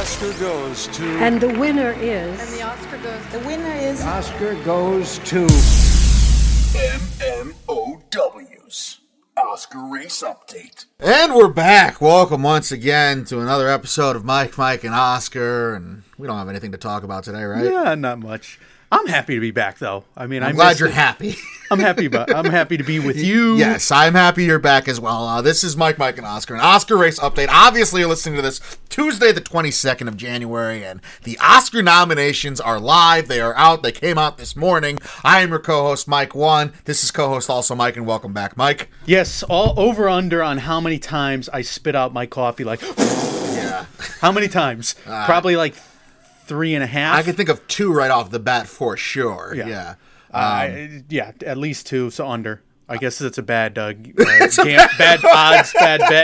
Oscar goes to... And the winner is... And the Oscar goes... The winner is... The Oscar goes to... MMOW's Oscar Race Update. And we're back. Welcome once again to another episode of Mike, and Oscar. And we don't have anything to talk about today, right? Yeah, not much. I'm happy to be back, though. I mean, I'm glad you're happy. I'm happy to be with you. Yes, I'm happy you're back as well. This is Mike, and Oscar, an Oscar Race Update. Obviously, you're listening to this Tuesday, the 22nd of January, and the Oscar nominations are live. They are out. They came out this morning. I am your co-host, Mike 1. This is co-host also Mike, and welcome back, Mike. Yes, all over under on how many times I spit out my coffee. Like, yeah. How many times? Probably like 3.5. I can think of 2 right off the bat for sure. Yeah. Yeah, at least 2, so under. I guess it's a bad bad odds, bad bet.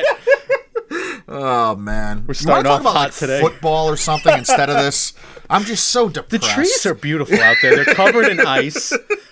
Oh, man. We're starting off hot like today. Football or something instead of this. I'm just so depressed. The trees are beautiful out there. They're covered in ice.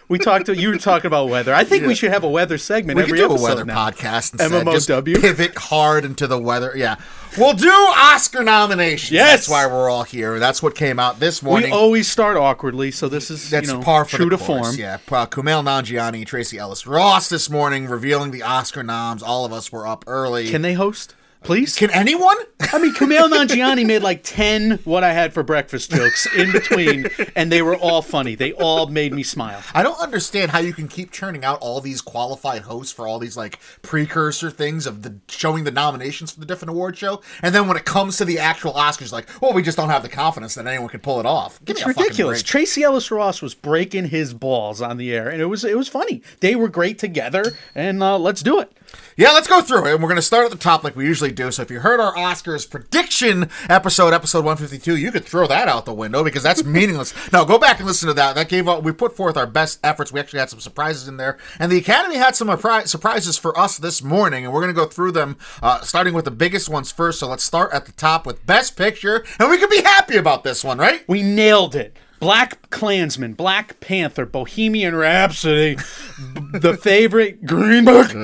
You were talking about weather. I think we should have a weather segment every episode. We could do a weather now. podcast instead. MMOW. Just pivot hard into the weather. Yeah. We'll do Oscar nominations. Yes. That's why we're all here. That's what came out this morning. We always start awkwardly, so this is par for true the to course. form. Yeah. Kumail Nanjiani, Tracy Ellis Ross this morning revealing the Oscar noms. All of us were up early. Can they host? Please? Can anyone? I mean, Kumail Nanjiani made like 10 what I had for breakfast jokes in between, and they were all funny. They all made me smile. I don't understand how you can keep churning out all these qualified hosts for all these like precursor things of the showing the nominations for the different award show, and then when it comes to the actual Oscars, like, well, we just don't have the confidence that anyone can pull it off. It's ridiculous. Tracy Ellis Ross was breaking his balls on the air, and it was funny. They were great together, and let's do it. Yeah, let's go through it, and we're going to start at the top like we usually do. So if you heard our Oscars prediction episode 152, you could throw that out the window because that's meaningless. No, go back and listen to that. We put forth our best efforts. We actually had some surprises in there, and the Academy had some surprises for us this morning, and we're going to go through them, starting with the biggest ones first. So let's start at the top with Best Picture, and we can be happy about this one, right? We nailed it. Black Klansman, Black Panther, Bohemian Rhapsody, The Favorite, Green Book,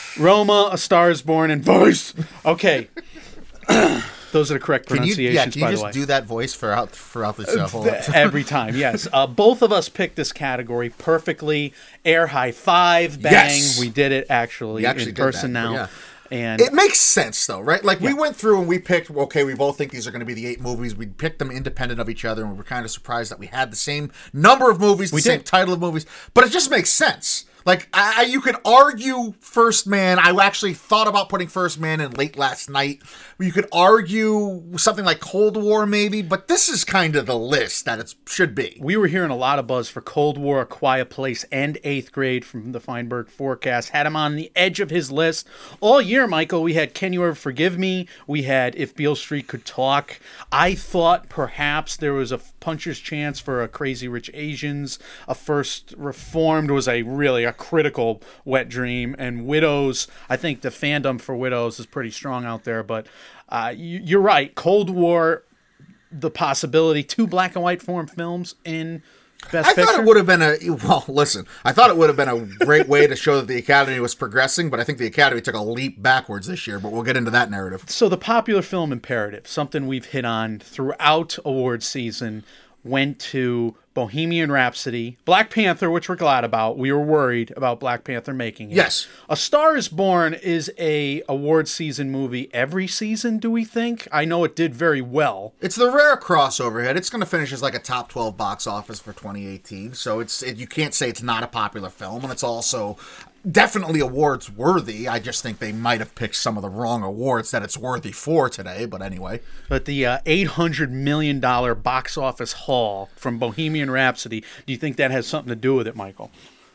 Roma, A Star is Born, and Vice. Okay. Those are the correct pronunciations, by the way. Can you just do that voice throughout the show? Every time, yes. Both of us picked this category perfectly. Air high five, bang. Yes. We did it actually in person now. Yeah. And it makes sense, though, right? Like, we went through and we picked, okay, we both think these are going to be the 8 movies. We picked them independent of each other, and we were kind of surprised that we had the same number of movies, the same title of movies. But it just makes sense. Like, you could argue First Man. I actually thought about putting First Man in late last night. You could argue something like Cold War, maybe, but this is kind of the list that it should be. We were hearing a lot of buzz for Cold War, A Quiet Place, and 8th Grade from the Feinberg Forecast. Had him on the edge of his list. All year, Michael, we had Can You Ever Forgive Me? We had If Beale Street Could Talk. I thought perhaps there was a puncher's chance for a Crazy Rich Asians. A First Reformed was really a critical wet dream, and Widows, I think the fandom for Widows is pretty strong out there, but you're right. Cold War, the possibility, 2 black and white form films in Best Picture. I thought it would have been I thought it would have been a great way to show that the Academy was progressing, but I think the Academy took a leap backwards this year, but we'll get into that narrative. So the popular film imperative, something we've hit on throughout award season, went to Bohemian Rhapsody, Black Panther, which we're glad about. We were worried about Black Panther making it. Yes. A Star is Born is a award season movie every season, do we think? I know it did very well. It's the rare crossover hit. It's going to finish as like a top 12 box office for 2018, so you can't say it's not a popular film, and it's also definitely awards worthy. I just think they might have picked some of the wrong awards that it's worthy for today, but anyway. But the $800 million box office haul from Bohemian Rhapsody, do you think that has something to do with it, Michael?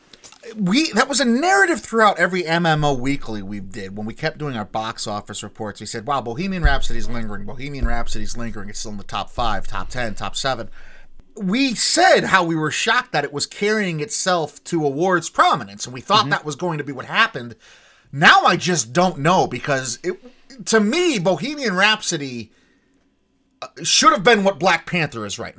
That was a narrative throughout every MMO Weekly we did. When we kept doing our box office reports, we said, wow, Bohemian Rhapsody's lingering. Bohemian Rhapsody's lingering. It's still in the top 5, top 10, top 7. We said how we were shocked that it was carrying itself to awards prominence, and we thought that was going to be what happened. Now I just don't know, because to me, Bohemian Rhapsody should have been what Black Panther is right now.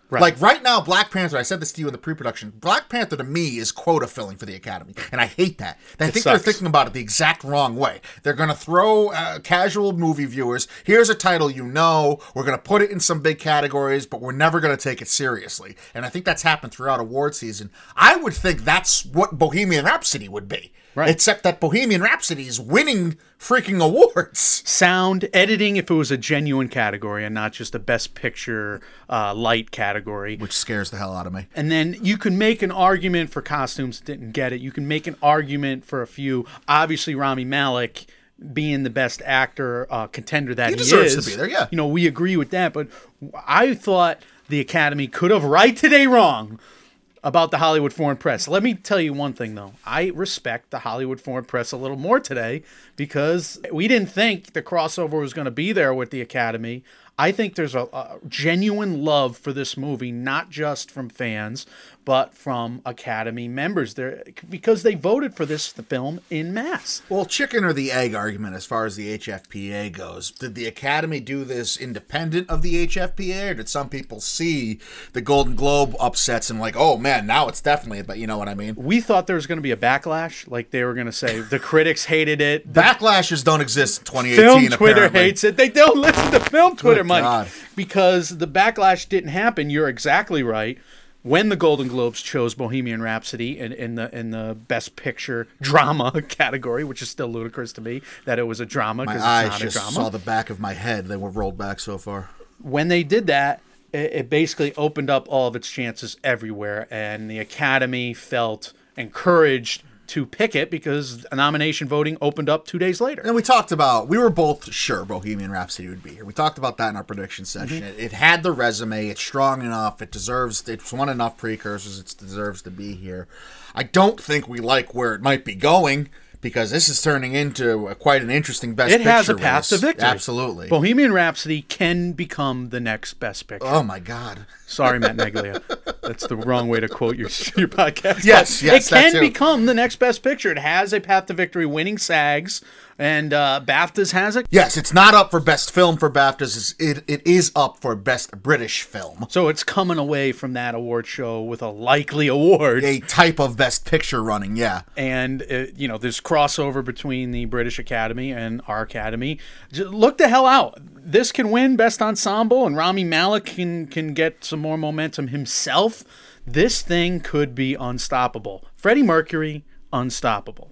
Right. Like right now, Black Panther, I said this to you in the pre-production, Black Panther to me is quota filling for the Academy. And I hate that. I think they're thinking about it the exact wrong way. They're going to throw casual movie viewers, here's a title you know, we're going to put it in some big categories, but we're never going to take it seriously. And I think that's happened throughout award season. I would think that's what Bohemian Rhapsody would be. Right. Except that Bohemian Rhapsody is winning freaking awards. Sound, editing, if it was a genuine category and not just a Best Picture light category. Which scares the hell out of me. And then you can make an argument for costumes that didn't get it. You can make an argument for a few. Obviously, Rami Malek being the best actor contender that he deserves is. to be there, yeah. You know, we agree with that. But I thought the Academy could have right today wrong about the Hollywood Foreign Press. Let me tell you one thing, though. I respect the Hollywood Foreign Press a little more today because we didn't think the crossover was going to be there with the Academy. I think there's a genuine love for this movie, not just from fans, but from Academy members there because they voted for this film en masse. Well, chicken or the egg argument as far as the HFPA goes. Did the Academy do this independent of the HFPA, or did some people see the Golden Globe upsets and like, oh man, now it's definitely, but you know what I mean? We thought there was going to be a backlash, like they were going to say the critics hated it. Backlashes don't exist in 2018, Film Twitter apparently. hates it. They don't listen to Film Twitter, Good Mike, God. because the backlash didn't happen. You're exactly right. When the Golden Globes chose Bohemian Rhapsody in the Best Picture drama category, which is still ludicrous to me that it was a drama My because eyes it's not a just drama. saw the back of my head. They were rolled back so far. When they did that, it basically opened up all of its chances everywhere, and the Academy felt encouraged to pick it because nomination voting opened up 2 days later. And we talked about, we were both sure Bohemian Rhapsody would be here. We talked about that in our prediction session. It had the resume. It's strong enough. It's won enough precursors. It deserves to be here. I don't think we like where it might be going because this is turning into quite an interesting Best Picture It has a path race. to victory. Absolutely. Bohemian Rhapsody can become the next Best Picture. Oh my God. Sorry, Matt Neglia. That's the wrong way to quote your podcast. Yes, But it that can too. become the next Best Picture. It has a path to victory, winning SAGs, and BAFTAs has it. Yes, it's not up for Best Film for BAFTAs. It is up for Best British Film. So it's coming away from that award show with a likely award. A type of Best Picture running, yeah. And, there's crossover between the British Academy and our Academy. Look the hell out. This can win Best Ensemble, and Rami Malek can get some more momentum himself. This thing could be unstoppable. Freddie Mercury, unstoppable.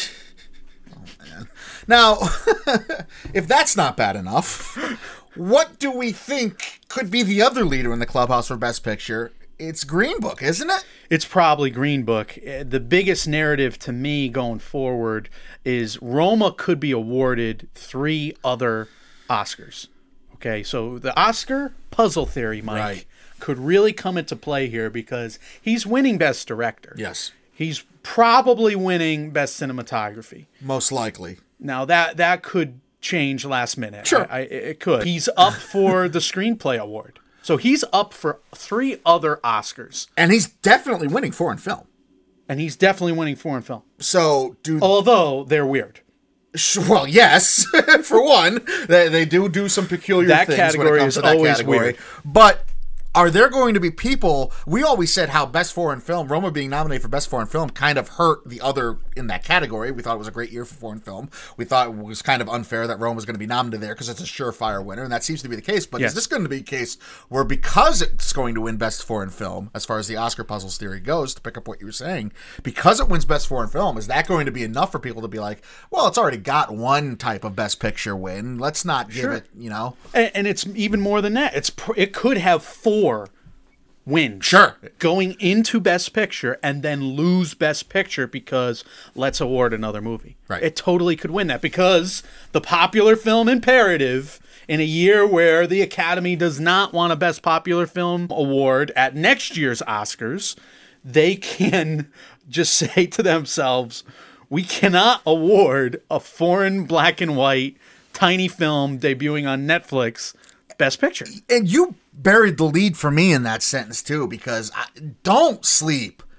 Now, if that's not bad enough, what do we think could be the other leader in the clubhouse for Best Picture? It's Green Book, isn't it? It's probably Green Book. The biggest narrative to me going forward is Roma could be awarded 3 other Oscars. Okay, so the Oscar puzzle theory, Mike, Right. could really come into play here because he's winning Best Director. Yes. He's probably winning Best Cinematography. Most likely. Now, that could change last minute. Sure. It could. He's up for the Screenplay Award. So he's up for 3 other Oscars. And he's definitely winning foreign film. And he's definitely winning foreign film. So, Although they're weird. well, yes, for one, they do some peculiar That things when it category comes is to that always category. weird. But are there going to be people, we always said how Best Foreign Film, Roma being nominated for Best Foreign Film kind of hurt the other in that category. We thought it was a great year for foreign film. We thought it was kind of unfair that Roma was going to be nominated there because it's a surefire winner, and that seems to be the case. But Yes. is this going to be a case where because it's going to win Best Foreign Film, as far as the Oscar puzzles theory goes, to pick up what you were saying, because it wins Best Foreign Film, is that going to be enough for people to be like, well, it's already got one type of Best Picture win. Let's not give Sure. it, And it's even more than that. It could have 4 wins. Sure. Going into Best Picture and then lose Best Picture because let's award another movie. Right. It totally could win that because the popular film imperative in a year where the Academy does not want a Best Popular Film award at next year's Oscars, they can just say to themselves, we cannot award a foreign black and white tiny film debuting on Netflix Best Picture. And you buried the lead for me in that sentence too, because don't sleep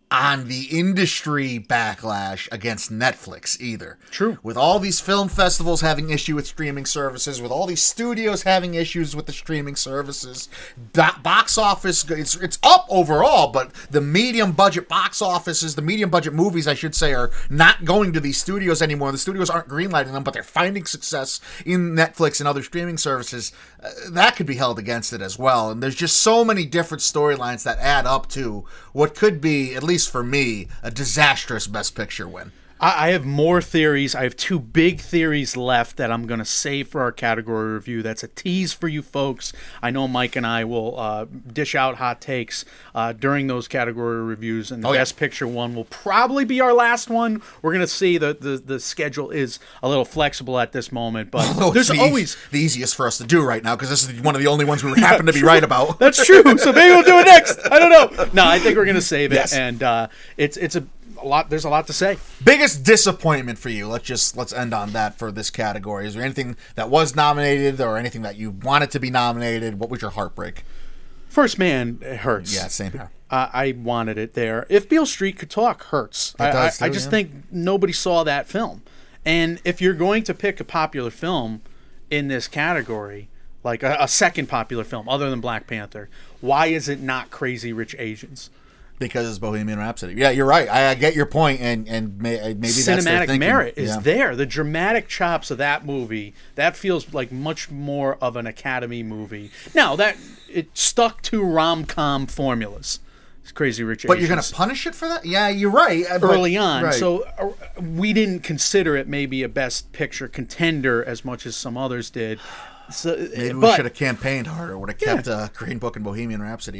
on the industry backlash against Netflix either. True. With all these film festivals having issue with streaming services, with all these studios having issues with the streaming services, box office, it's up overall, but the medium budget box offices, the medium budget movies, I should say, are not going to these studios anymore. The studios aren't greenlighting them, but they're finding success in Netflix and other streaming services. That could be held against it as well. And there's just so many different storylines that add up to what could be, at least for me, a disastrous Best Picture win. I have more theories. I have 2 big theories left that I'm going to save for our category review. That's a tease for you folks. I know Mike and I will dish out hot takes during those category reviews, and the Best Picture one will probably be our last one. We're going to see the schedule is a little flexible at this moment, but there's always the easiest for us to do right now because this is one of the only ones we happen to be right about. That's true. So maybe we'll do it next. I don't know. No, I think we're going to save it, Yes. and it's a lot. There's a lot to say. Biggest disappointment for you? Let's end on that for this category. Is there anything that was nominated or anything that you wanted to be nominated? What was your heartbreak? First Man, it hurts. Yeah, same here. I wanted it there. If Beale Street Could Talk hurts. I just think nobody saw that film. And if you're going to pick a popular film in this category, like a second popular film other than Black Panther, why is it not Crazy Rich Asians? Because it's Bohemian Rhapsody. Yeah, you're right. I get your point, and maybe that's their cinematic thinking. merit is there. The dramatic chops of that movie, that feels like much more of an Academy movie. Now, that it stuck to rom-com formulas. It's Crazy Rich Asians. But you're going to punish it for that? Yeah, you're right. Early on. Right. So we didn't consider it maybe a Best Picture contender as much as some others did. So, maybe we should have campaigned harder. Would have kept Green Book and Bohemian Rhapsody.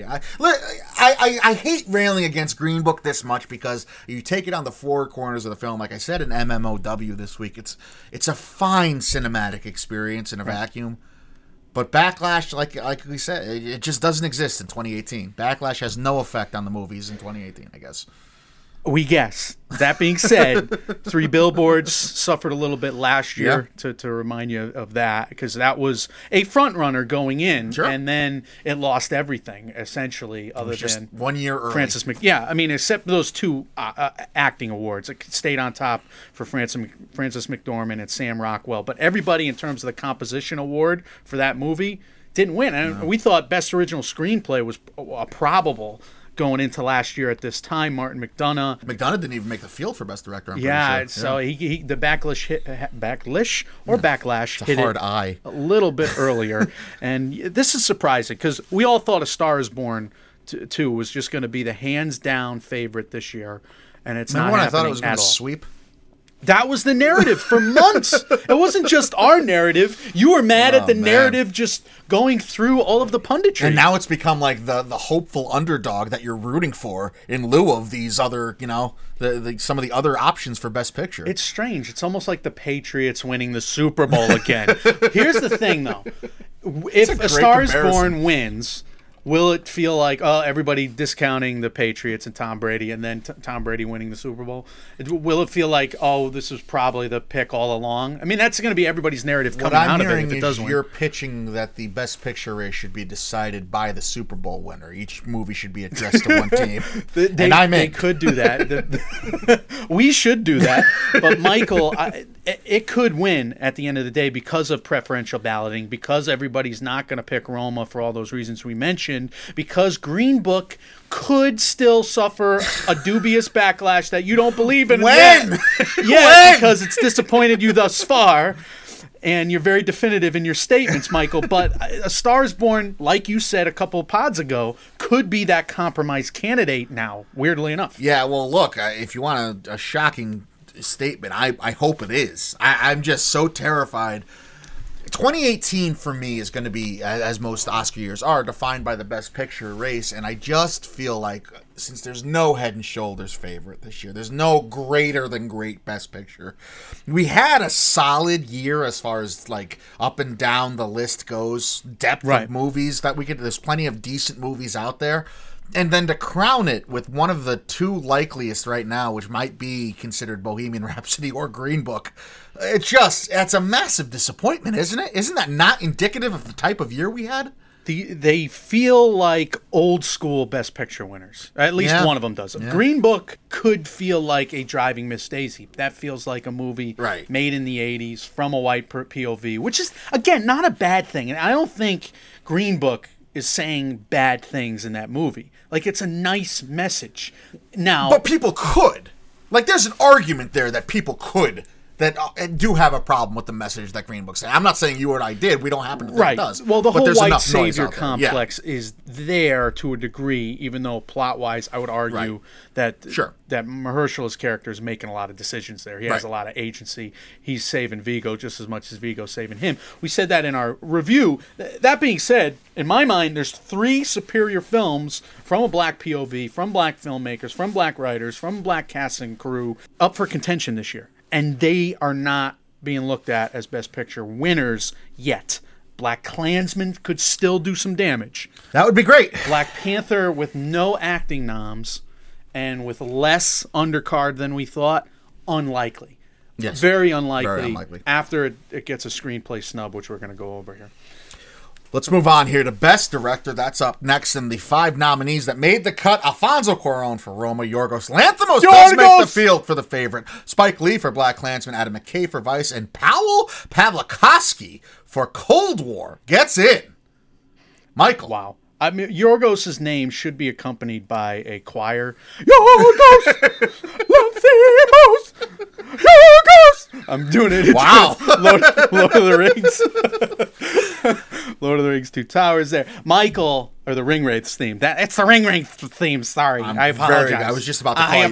I hate railing against Green Book this much because you take it on the 4 corners of the film. Like I said in MMOW this week, it's a fine cinematic experience in a vacuum. But Backlash, like we said, it just doesn't exist in 2018. Backlash has no effect on the movies in 2018, I guess. We guess. That being said, 3 Billboards suffered a little bit last year, to remind you of that, because that was a front runner going in, and then it lost everything, essentially, other than just 1 year early. Frances except those 2 acting awards. It stayed on top for Frances McDormand and Sam Rockwell, but everybody in terms of the composition award for that movie didn't win. And we thought Best Original Screenplay was probable going into last year at this time. Martin McDonagh. McDonagh didn't even make the field for Best Director, I'm pretty sure. So he the backlash hit hard it eye a little bit earlier. And this is surprising because we all thought A Star is Born 2 was just going to be the hands-down favorite this year. And it's Remember not when I happening thought it was going at to all. sweep? That was the narrative for months. It wasn't just our narrative. You were mad at the narrative just going through all of the punditry. And now it's become like the hopeful underdog that you're rooting for in lieu of these other, some of the other options for Best Picture. It's strange. It's almost like the Patriots winning the Super Bowl again. Here's the thing, though. If A Star is Born wins, will it feel like, everybody discounting the Patriots and Tom Brady and then Tom Brady winning the Super Bowl? Will it feel like, this was probably the pick all along? I mean, that's going to be everybody's narrative coming out of it if it does win. You're pitching that the Best Picture race should be decided by the Super Bowl winner. Each movie should be addressed to one team. They could do that. We should do that. But, Michael, it could win at the end of the day because of preferential balloting, because everybody's not going to pick Roma for all those reasons we mentioned, because Green Book could still suffer a dubious backlash that you don't believe in. When? Because it's disappointed you thus far, and you're very definitive in your statements, Michael. But A Star is Born, like you said a couple of pods ago, could be that compromise candidate now, weirdly enough. Yeah, well, look, if you want a shocking statement, I hope it is. I'm just so terrified. 2018 for me is going to be, as most Oscar years are, defined by the Best Picture race, and I just feel like since there's no Head and Shoulders favorite this year, there's no greater than great Best Picture. We had a solid year as far as like up and down the list goes, depth of movies that we could. There's plenty of decent movies out there. And then to crown it with one of the 2 likeliest right now, which might be considered Bohemian Rhapsody or Green Book, it's a massive disappointment, isn't it? Isn't that not indicative of the type of year we had? They feel like old school Best Picture winners. At least one of them does. Yeah. Green Book could feel like a Driving Miss Daisy. That feels like a movie made in the 80s from a white POV, which is, again, not a bad thing. And I don't think Green Book is saying bad things in that movie. Like, it's a nice message. Now, but people could. Like, there's an argument there that people could that do have a problem with the message that Green Book said. I'm not saying you or I did. We don't happen to think it does. Well, the but whole there's white enough noise savior out there. complex is there to a degree, even though plot-wise, I would argue that Mahershala's character is making a lot of decisions there. He has a lot of agency. He's saving Vigo just as much as Vigo's saving him. We said that in our review. That being said, in my mind, there's 3 superior films from a black POV, from black filmmakers, from black writers, from black cast and crew up for contention this year. And they are not being looked at as Best Picture winners yet. Black Klansman could still do some damage. That would be great. Black Panther with no acting noms and with less undercard than we thought, unlikely. Yes. Very unlikely. Very unlikely. After it gets a screenplay snub, which we're going to go over here. Let's move on here to Best Director. That's up next in the 5 nominees that made the cut. Alfonso Cuarón for Roma, Yorgos Lanthimos does make the field for The Favorite, Spike Lee for Black Klansman, Adam McKay for Vice, and Powell Pawlikowski for Cold War gets in. Michael. Wow. I mean, Yorgos' name should be accompanied by a choir. Yorgos! Lanthimos! Yorgos! I'm doing it. Wow. Lord of the Rings. Lord of the Rings 2 Towers there. Michael, or the Ringwraiths theme. It's the Ringwraiths theme. Sorry. I apologize. I was just about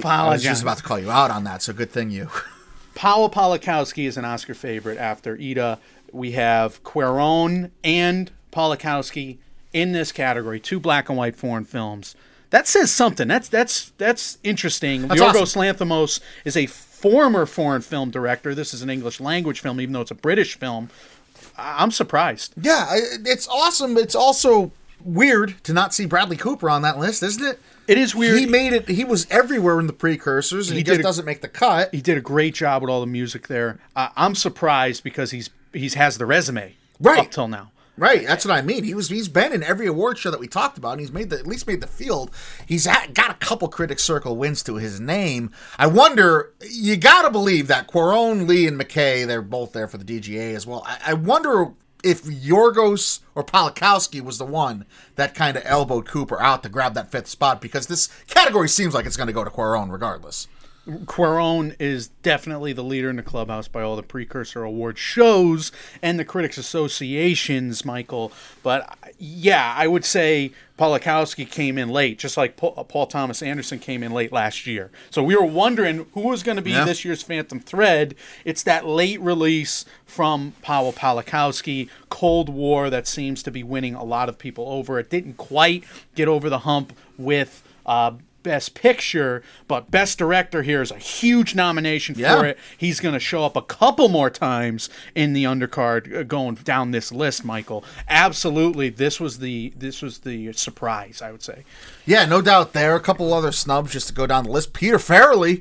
to call you out on that, so good thing you. Powell Pawlikowski is an Oscar favorite after Ida. We have Cuarón and Pawlikowski in this category, 2 black and white foreign films. That says something. That's interesting. That's Yorgos awesome. Lanthimos is a former foreign film director. This is an English language film, even though it's a British film. I'm surprised. Yeah, it's awesome. It's also weird to not see Bradley Cooper on that list, isn't it? It is weird. He made it. He was everywhere in the precursors, and he just doesn't make the cut. He did a great job with all the music there. I'm surprised because he has the resume up till now. Right, that's what I mean. He's been in every award show that we talked about, and he's at least made the field. He's got a couple Critics Circle wins to his name. I wonder, you got to believe that Cuarón, Lee, and McKay, they're both there for the DGA as well. I wonder if Yorgos or Pawlikowski was the one that kind of elbowed Cooper out to grab that 5th spot, because this category seems like it's going to go to Cuarón regardless. Cuarón is definitely the leader in the clubhouse by all the precursor award shows and the Critics Associations, Michael. But yeah, I would say Pawlikowski came in late, just like Paul Thomas Anderson came in late last year. So we were wondering who was going to be this year's Phantom Thread. It's that late release from Powell Pawlikowski, Cold War, that seems to be winning a lot of people over. It didn't quite get over the hump with Best Picture, but Best Director here is a huge nomination for it. He's going to show up a couple more times in the undercard going down this list, Michael. Absolutely, this was the surprise, I would say. Yeah, no doubt there. A couple other snubs just to go down the list. Peter Farrelly.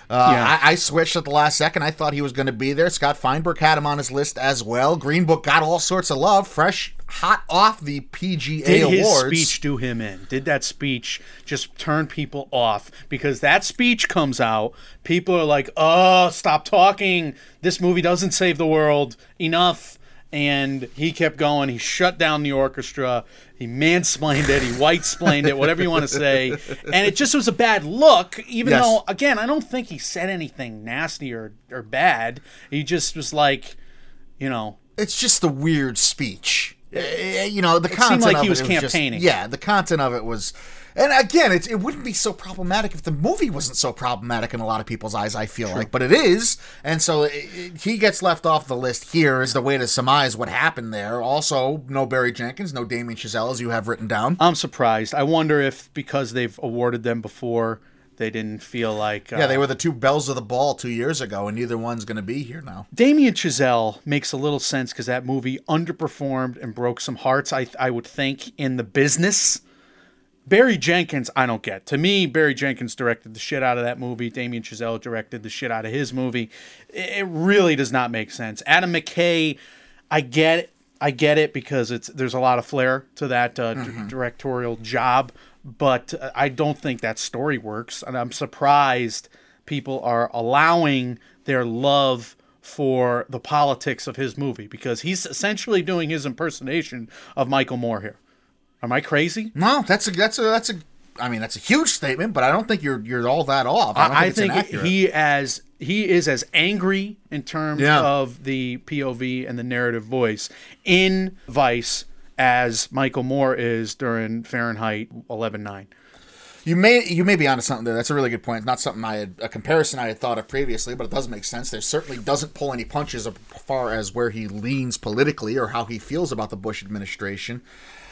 I switched at the last second. I thought he was going to be there. Scott Feinberg had him on his list as well. Green Book got all sorts of love, fresh, hot off the PGA Did Awards. his speech do him in? Did that speech just turn people off? Because that speech comes out, people are like, oh, stop talking. This movie doesn't save the world. Enough. And he kept going. He shut down the orchestra. He mansplained it. He white-splained it, whatever you want to say. And it just was a bad look, even though, again, I don't think he said anything nasty or bad. He just was like, It's just a weird speech. The content seemed like of he was it campaigning. The content of it was... And again, it wouldn't be so problematic if the movie wasn't so problematic in a lot of people's eyes, I feel like. But it is. And so he gets left off the list here as the way to surmise what happened there. Also, no Barry Jenkins, no Damien Chazelle, as you have written down. I'm surprised. I wonder if because they've awarded them before, they didn't feel like... they were the 2 bells of the ball 2 years ago, and neither one's going to be here now. Damien Chazelle makes a little sense because that movie underperformed and broke some hearts, I would think, in the business. Barry Jenkins, I don't get. To me, Barry Jenkins directed the shit out of that movie. Damien Chazelle directed the shit out of his movie. It really does not make sense. Adam McKay, I get I get it because there's a lot of flair to that directorial job, but I don't think that story works, and I'm surprised people are allowing their love for the politics of his movie, because he's essentially doing his impersonation of Michael Moore here. Am I crazy? No, that's a huge statement, but I don't think you're all that off. I think he is as angry in terms of the POV and the narrative voice in Vice as Michael Moore is during Fahrenheit 11/9. You may be onto something there. That's a really good point. Not something a comparison I had thought of previously, but it does make sense. There certainly doesn't pull any punches as far as where he leans politically or how he feels about the Bush administration.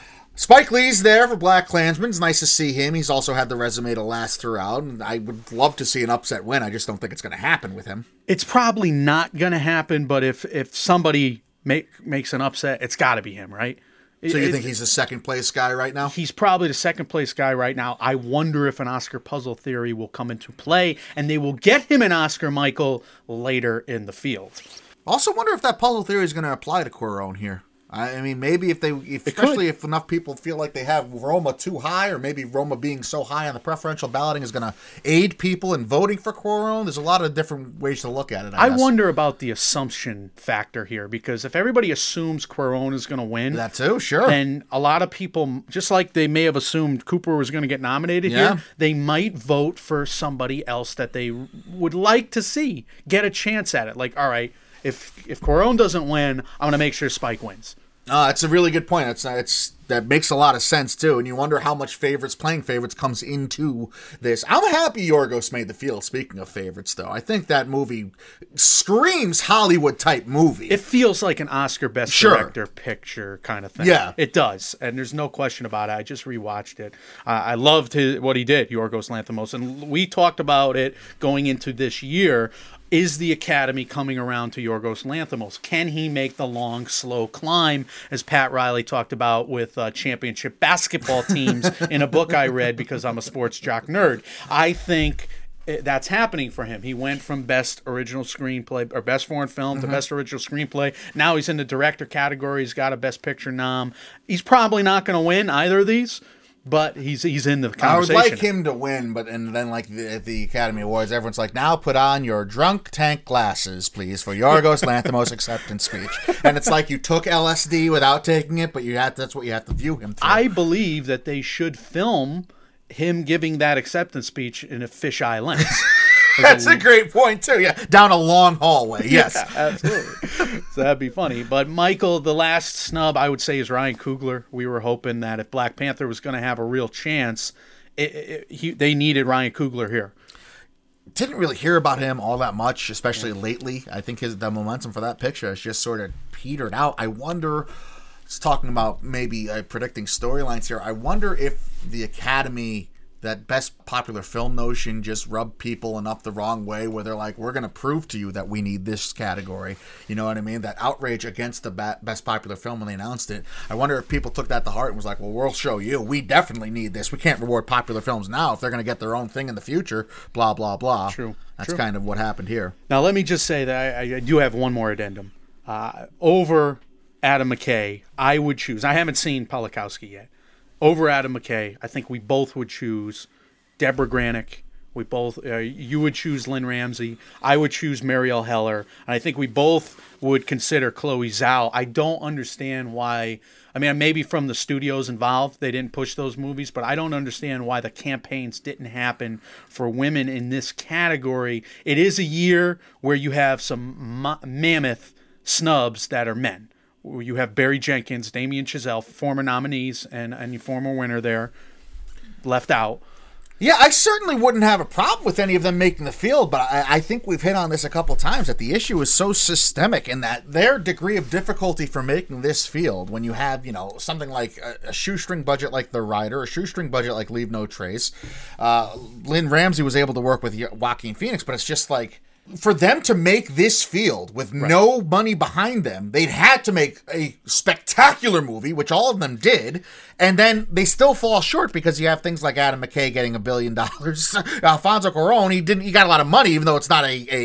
Spike Lee's there for BlacKkKlansman. It's nice to see him. He's also had the resume to last throughout, and I would love to see an upset win. I just don't think it's going to happen with him. It's probably not going to happen, but if somebody makes an upset, it's got to be him, right? So you think he's the second place guy right now? He's probably the second place guy right now. I wonder if an Oscar puzzle theory will come into play, and they will get him an Oscar, Michael, later in the field. Also wonder if that puzzle theory is going to apply to Cuarón here. I mean, maybe if enough people feel like they have Roma too high, or maybe Roma being so high on the preferential balloting is going to aid people in voting for Cuarón. There's a lot of different ways to look at it. I guess. Wonder about the assumption factor here, because if everybody assumes Cuarón is going to win, that too, sure. Then a lot of people, just like they may have assumed Cooper was going to get nominated here, they might vote for somebody else that they would like to see get a chance at it. Like, all right, if Cuarón doesn't win, I'm going to make sure Spike wins. That's a really good point. That makes a lot of sense, too. And you wonder how much playing favorites comes into this. I'm happy Yorgos made the field, speaking of favorites, though. I think that movie screams Hollywood-type movie. It feels like an Oscar Best Director picture kind of thing. Yeah. It does, and there's no question about it. I just rewatched it. I loved what he did, Yorgos Lanthimos, and we talked about it going into this year. Is the Academy coming around to Yorgos Lanthimos? Can he make the long, slow climb, as Pat Riley talked about with championship basketball teams in a book I read because I'm a sports jock nerd? I think that's happening for him. He went from best original screenplay or best foreign film to best original screenplay. Now he's in the director category. He's got a best picture nom. He's probably not going to win either of these, but he's in the conversation. I would like him to win, and then like at the Academy Awards, everyone's like, now put on your drunk tank glasses, please, for Yorgos Lanthimos' acceptance speech. And it's like you took LSD without taking it, but that's what you have to view him through. I believe that they should film him giving that acceptance speech in a fisheye lens. That's a great point, too. Yeah, down a long hallway. Yes. Yeah, absolutely. So that'd be funny. But, Michael, the last snub, I would say, is Ryan Coogler. We were hoping that if Black Panther was going to have a real chance, they needed Ryan Coogler here. Didn't really hear about him all that much, especially lately. I think the momentum for that picture has just sort of petered out. I wonder, talking about maybe predicting storylines here, I wonder if the Academy, that best popular film notion, just rubbed people enough the wrong way where they're like, we're going to prove to you that we need this category. You know what I mean? That outrage against the best popular film when they announced it. I wonder if people took that to heart and was like, well, we'll show you. We definitely need this. We can't reward popular films now if they're going to get their own thing in the future. Blah, blah, blah. True. That's kind of what happened here. Now, let me just say that I do have one more addendum. Over Adam McKay, I would choose. I haven't seen Polakowski yet. Over Adam McKay, I think we both would choose Deborah Granick. We both, you would choose Lynn Ramsey. I would choose Marielle Heller. And I think we both would consider Chloe Zhao. I don't understand why. I mean, maybe from the studios involved, they didn't push those movies, but I don't understand why the campaigns didn't happen for women in this category. It is a year where you have some mammoth snubs that are men. You have Barry Jenkins, Damien Chazelle, former nominees and former winner there, left out. Yeah, I certainly wouldn't have a problem with any of them making the field, but I think we've hit on this a couple times, that the issue is so systemic in that their degree of difficulty for making this field, when you have, something like a shoestring budget like The Rider, a shoestring budget like Leave No Trace. Lynn Ramsey was able to work with Joaquin Phoenix, but it's just like, for them to make this field with no money behind them, they'd had to make a spectacular movie, which all of them did, and then they still fall short because you have things like Adam McKay getting $1 billion. Alfonso Cuarón, he got a lot of money, even though it's not a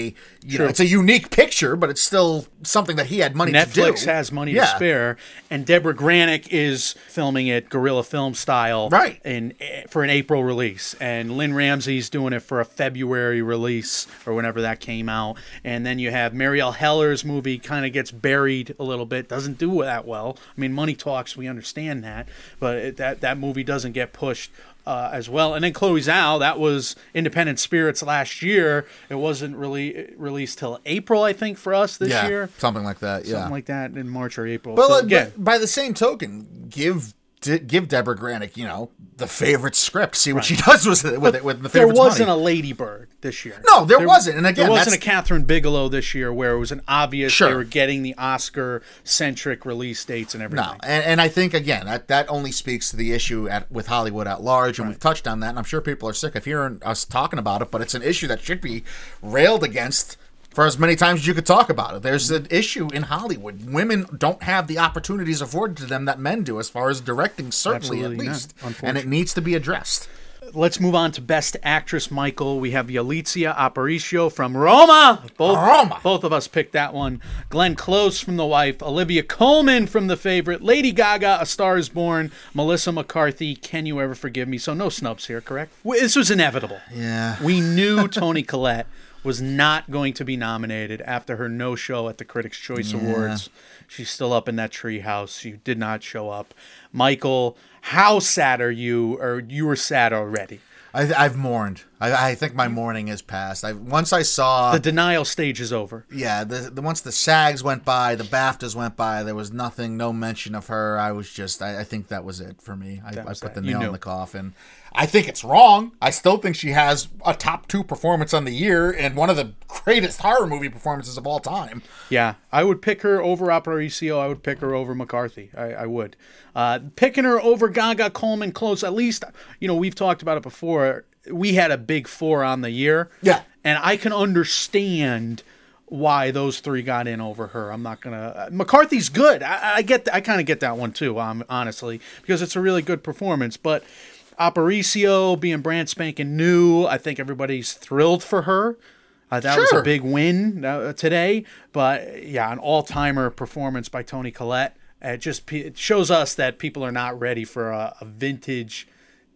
you know, it's a unique picture, but it's still something that he had money to do. Netflix has money to spare, and Deborah Granick is filming it guerrilla film style, right? For an April release, and Lynn Ramsey's doing it for a February release or whenever that came out. And then you have Marielle Heller's movie kind of gets buried a little bit, doesn't do that well. I mean, money talks, we understand that, but that movie doesn't get pushed as well. And then Chloe Zhao, that was Independent Spirits last year. It wasn't really released till April, I think, for us this year. Something like that, Something like that in March or April. But, so, again, but by the same token, give Deborah Granick, you know, the favorite script. See what she does with the favorite. There wasn't a Lady Bird this year. No, there wasn't. And again, there wasn't a Catherine Bigelow this year where it was an obvious they were getting the Oscar-centric release dates and everything. No, and I think, again, that only speaks to the issue with Hollywood at large, and we've touched on that, and I'm sure people are sick of hearing us talking about it, but it's an issue that should be railed against for as many times as you could talk about it. There's an issue in Hollywood. Women don't have the opportunities afforded to them that men do, as far as directing, certainly. Absolutely, at least. And it needs to be addressed. Let's move on to Best Actress, Michael. We have Yalitza Aparicio from Roma. Both of us picked that one. Glenn Close from The Wife. Olivia Colman from The Favorite. Lady Gaga, A Star is Born. Melissa McCarthy, Can You Ever Forgive Me? So no snubs here, correct? This was inevitable. Yeah. We knew Toni Collette was not going to be nominated after her no-show at the Critics' Choice Awards. She's still up in that treehouse. You did not show up. Michael, how sad are you? Or you were sad already? I've mourned. I think my mourning has passed. Once I saw the denial stage is over. Yeah, once the SAGs went by, the BAFTAs went by, there was nothing, no mention of her. I was just, I think that was it for me. I put the nail in the coffin. I think it's wrong. I still think she has a top 2 performance on the year and one of the greatest horror movie performances of all time. Yeah, I would pick her over Aparicio. I would pick her over McCarthy. I would. Picking her over Gaga, Coleman, Close, at least, you know, we've talked about it before. We had a big 4 on the year. Yeah. And I can understand why those 3 got in over her. I'm not going to... McCarthy's good. I kind of get that one too, honestly, because it's a really good performance. But Aparicio being brand spanking new, I think everybody's thrilled for her. That was a big win today. But yeah, an all-timer performance by Toni Collette. It shows us that people are not ready for a vintage,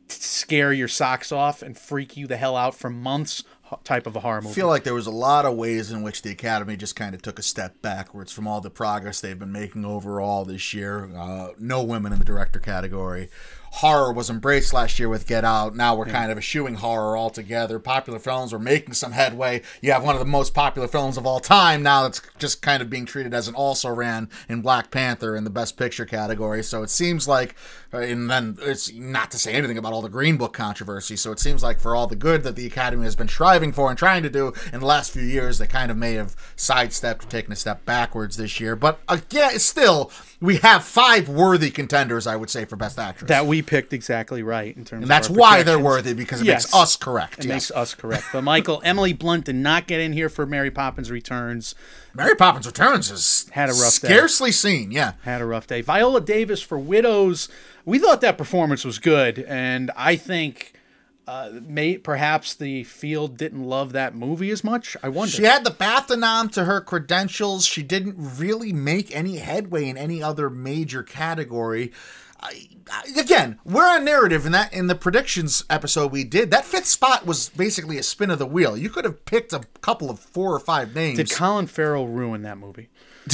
scare your socks off and freak you the hell out for months type of a horror movie. I feel like there was a lot of ways in which the Academy just kind of took a step backwards from all the progress they've been making overall this year. No women in the director category. Horror was embraced last year with Get Out. Now we're kind of eschewing horror altogether. Popular films were making some headway. You have one of the most popular films of all time now that's just kind of being treated as an also-ran in Black Panther in the Best Picture category. So it seems like, and then it's not to say anything about all the Green Book controversy, so it seems like for all the good that the Academy has been striving for and trying to do in the last few years, they kind of may have sidestepped or taken a step backwards this year. But again, still, we have 5 worthy contenders, I would say, for Best Actress. That we picked exactly right in terms of and that's why they're worthy, because it makes us correct. It makes us correct. But Michael, Emily Blunt did not get in here for Mary Poppins Returns. Mary Poppins Returns has had a rough scarcely seen, Had a rough day. Viola Davis for Widows. We thought that performance was good, and I think perhaps the field didn't love that movie as much. I wonder. She had the BAFTA nom to her credentials. She didn't really make any headway in any other major category. Again, we're on narrative in the predictions episode we did. That 5th spot was basically a spin of the wheel. You could have picked a couple of 4 or 5 names. Did Colin Farrell ruin that movie?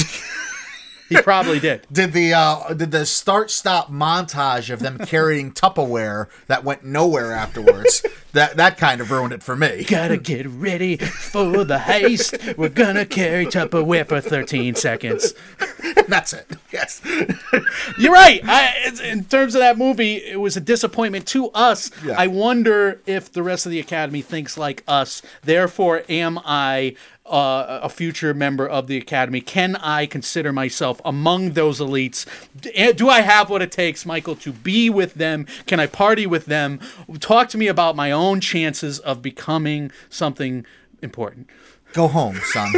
He probably did. Did the start-stop montage of them carrying Tupperware that went nowhere afterwards, that kind of ruined it for me. Gotta get ready for the heist. We're gonna carry Tupperware for 13 seconds. That's it. Yes. You're right. In terms of that movie, it was a disappointment to us. Yeah. I wonder if the rest of the Academy thinks like us. Therefore, am I a future member of the Academy? Can I consider myself among those elites? Do I have what it takes, Michael, to be with them? Can I party with them? Talk to me about my own chances of becoming something important. Go home, son.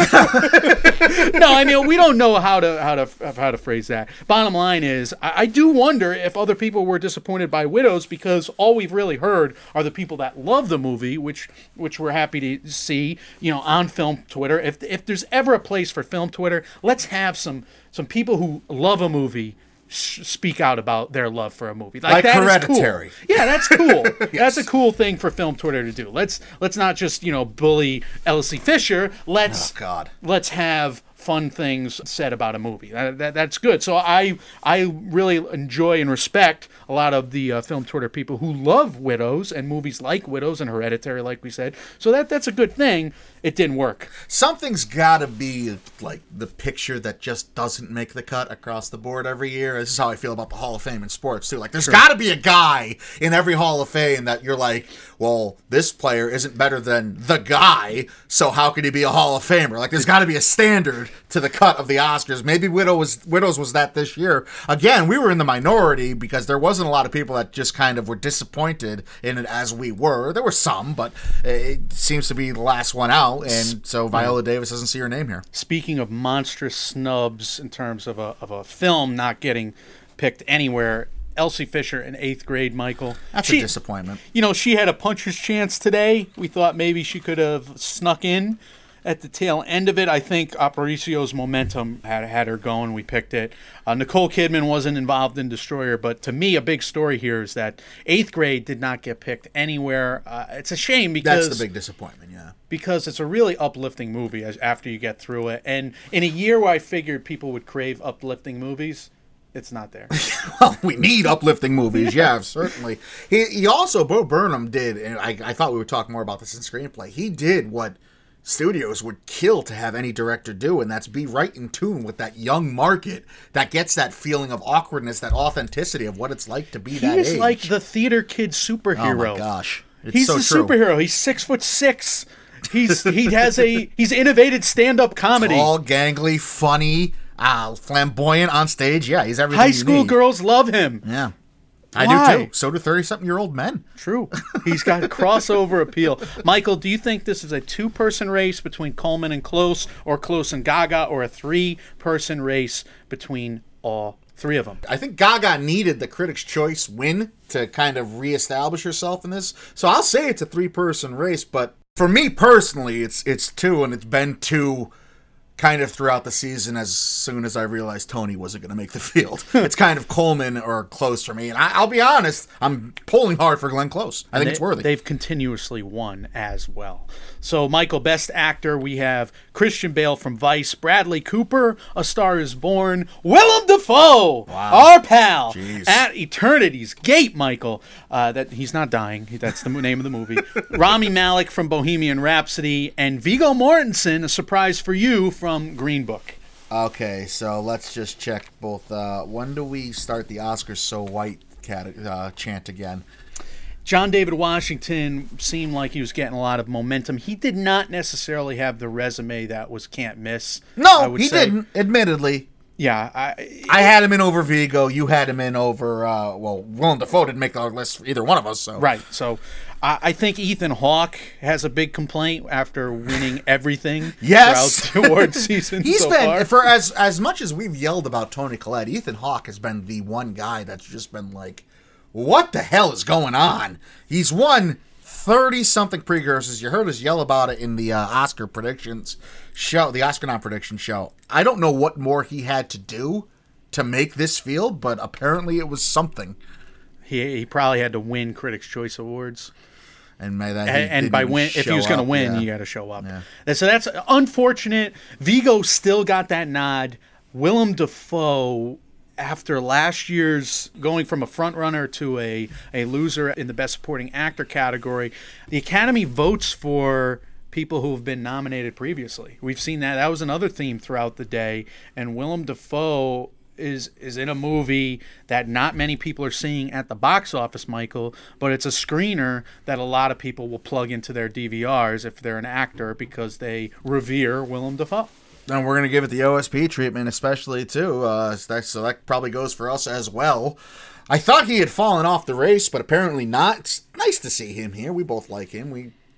No, I mean, we don't know how to phrase that. Bottom line is, I do wonder if other people were disappointed by Widows, because all we've really heard are the people that love the movie, which we're happy to see, on Film Twitter. If there's ever a place for Film Twitter, let's have some people who love a movie speak out about their love for a movie. Like that Hereditary. Is cool. Yeah, that's cool. Yes. That's a cool thing for Film Twitter to do. Let's not just bully Elsie Fisher. Let's have fun things said about a movie. That's good. So I really enjoy and respect a lot of the Film Twitter people who love Widows and movies like Widows and Hereditary, like we said. So that's a good thing. It didn't work. Something's got to be like the picture that just doesn't make the cut across the board every year. This is how I feel about the Hall of Fame in sports, too. Like, there's got to be a guy in every Hall of Fame that you're like, well, this player isn't better than the guy, so how could he be a Hall of Famer? Like, there's got to be a standard to the cut of the Oscars. Maybe Widows was that this year. Again, we were in the minority because there wasn't a lot of people that just kind of were disappointed in it as we were. There were some, but it seems to be the last one out. And so Viola Davis doesn't see her name here. Speaking of monstrous snubs in terms of a film not getting picked anywhere, Elsie Fisher in 8th grade, Michael. That's a disappointment. She had a puncher's chance today. We thought maybe she could have snuck in at the tail end of it. I think Aparicio's momentum had her going. We picked it. Nicole Kidman wasn't involved in Destroyer, but to me, a big story here is that 8th grade did not get picked anywhere. It's a shame because... That's the big disappointment, yeah. Because it's a really uplifting movie after you get through it. And in a year where I figured people would crave uplifting movies, it's not there. Well, we need uplifting movies, yeah, certainly. He also, Bo Burnham did, and I thought we would talk more about this in screenplay, he did what studios would kill to have any director do, and that's be right in tune with that young market that gets that feeling of awkwardness, that authenticity of what it's like to be that age. He's like the theater kid superhero. Oh my gosh. He's a superhero. He's 6'6". He's innovated stand-up comedy. Tall, gangly, funny, flamboyant on stage. Yeah, he's everything High school girls love him. Yeah. Why? I do too. So do 30-something-year-old men. True. He's got crossover appeal. Michael, do you think this is a 2-person race between Coleman and Close, or Close and Gaga, or a 3-person race between all 3 of them? I think Gaga needed the Critics' Choice win to kind of reestablish herself in this. So I'll say it's a 3-person race, but for me personally, it's 2, and it's been 2 kind of throughout the season as soon as I realized Tony wasn't going to make the field. It's kind of Coleman or Close for me. And I'll be honest, I'm pulling hard for Glenn Close. I think it's worthy. They've continuously won as well. So, Michael, Best Actor, we have Christian Bale from Vice, Bradley Cooper, A Star is Born, Willem Dafoe, our pal, Jeez. At Eternity's Gate, Michael. That he's not dying. That's the name of the movie. Rami Malek from Bohemian Rhapsody, and Viggo Mortensen, a surprise for you, from Green Book. Okay, so let's just check both. When do we start the Oscars So White chant again? John David Washington seemed like he was getting a lot of momentum. He did not necessarily have the resume that was can't miss. No, he didn't, admittedly. Yeah. I had him in over Viggo. You had him in over, Willem Dafoe didn't make our list for either one of us. So. Right. So I think Ethan Hawke has a big complaint after winning everything yes. throughout the award season He's been, far. For as much as we've yelled about Toni Collette, Ethan Hawke has been the one guy that's just been like, what the hell is going on? He's won 30-something precursors. You heard us yell about it in the Oscar predictions show, the Oscar nom prediction show. I don't know what more he had to do to make this field, but apparently it was something. He probably had to win Critics' Choice Awards. And by that, if he was going to win, you got to show up. Yeah. And so that's unfortunate. Viggo still got that nod. Willem Dafoe, after last year's going from a front runner to a loser in the Best Supporting Actor category, the Academy votes for people who have been nominated previously. We've seen that. That was another theme throughout the day. And Willem Dafoe is in a movie that not many people are seeing at the box office, Michael, but it's a screener that a lot of people will plug into their DVRs if they're an actor because they revere Willem Dafoe. And we're going to give it the OSP treatment, especially, too. So that probably goes for us as well. I thought he had fallen off the race, but apparently not. It's nice to see him here. We both like him. We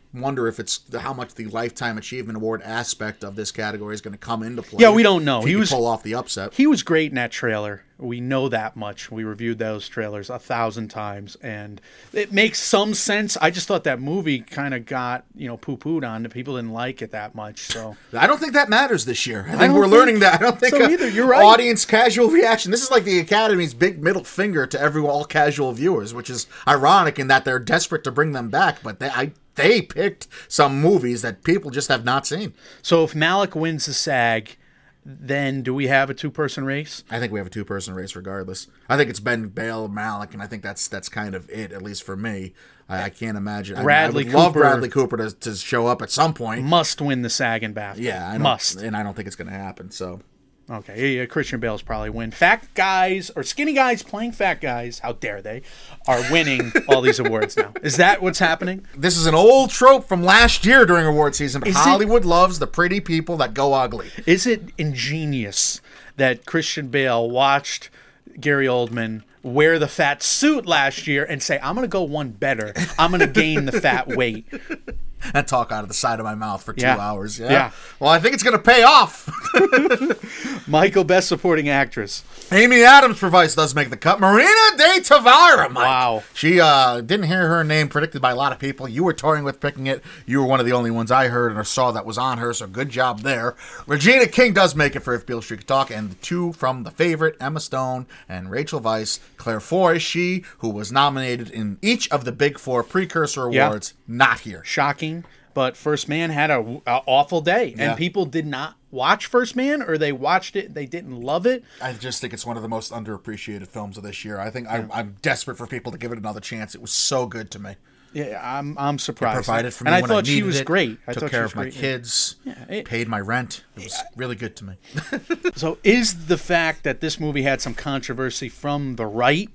wonder if it's how much the Lifetime Achievement Award aspect of this category is going to come into play. Yeah, we don't know. He could pull off the upset. He was great in that trailer. We know that much. We reviewed those trailers 1,000 times, and it makes some sense. I just thought that movie kind of got, poo-pooed on. People didn't like it that much. So I don't think that matters this year. I think we're learning that. I don't think so either. You're right. Audience casual reaction. This is like the Academy's big middle finger to all casual viewers, which is ironic in that they're desperate to bring them back, but they picked some movies that people just have not seen. So if Malick wins the SAG, then do we have a two-person race? I think we have a two-person race regardless. I think it's Ben, Bale, Malick, and I think that's kind of it, at least for me. I can't imagine. I would love Bradley Cooper to show up at some point. Must win the SAG and BAFTA. Yeah, must. And I don't think it's going to happen, so... Okay, yeah, Christian Bale's probably win. Fat guys or skinny guys playing fat guys, how dare they, are winning all these awards now. Is that what's happening? This is an old trope from last year during award season, but Hollywood loves the pretty people that go ugly. Is it ingenious that Christian Bale watched Gary Oldman wear the fat suit last year and say, I'm going to go one better. I'm going to gain the fat weight. And talk out of the side of my mouth for 2 hours. Yeah. Well, I think it's going to pay off. Michael, Best Supporting Actress. Amy Adams for Vice does make the cut. Marina de Tavira, Mike. Wow. She didn't hear her name predicted by a lot of people. You were toying with picking it. You were one of the only ones I heard and saw that was on her, so good job there. Regina King does make it for If Beale Street Could Talk, and the two from The Favorite, Emma Stone and Rachel Weisz. Claire Foy, she who was nominated in each of the Big Four precursor awards, not here. Shocking. But First Man had a awful day, and people did not watch First Man, or they watched it, they didn't love it. I just think it's one of the most underappreciated films of this year. I think I'm desperate for people to give it another chance. It was so good to me. Yeah, I'm surprised. It provided for me, and I when thought I she was great. I took thought care she was of my great. kids. Paid my rent. It was really good to me. So, is the fact that this movie had some controversy from the right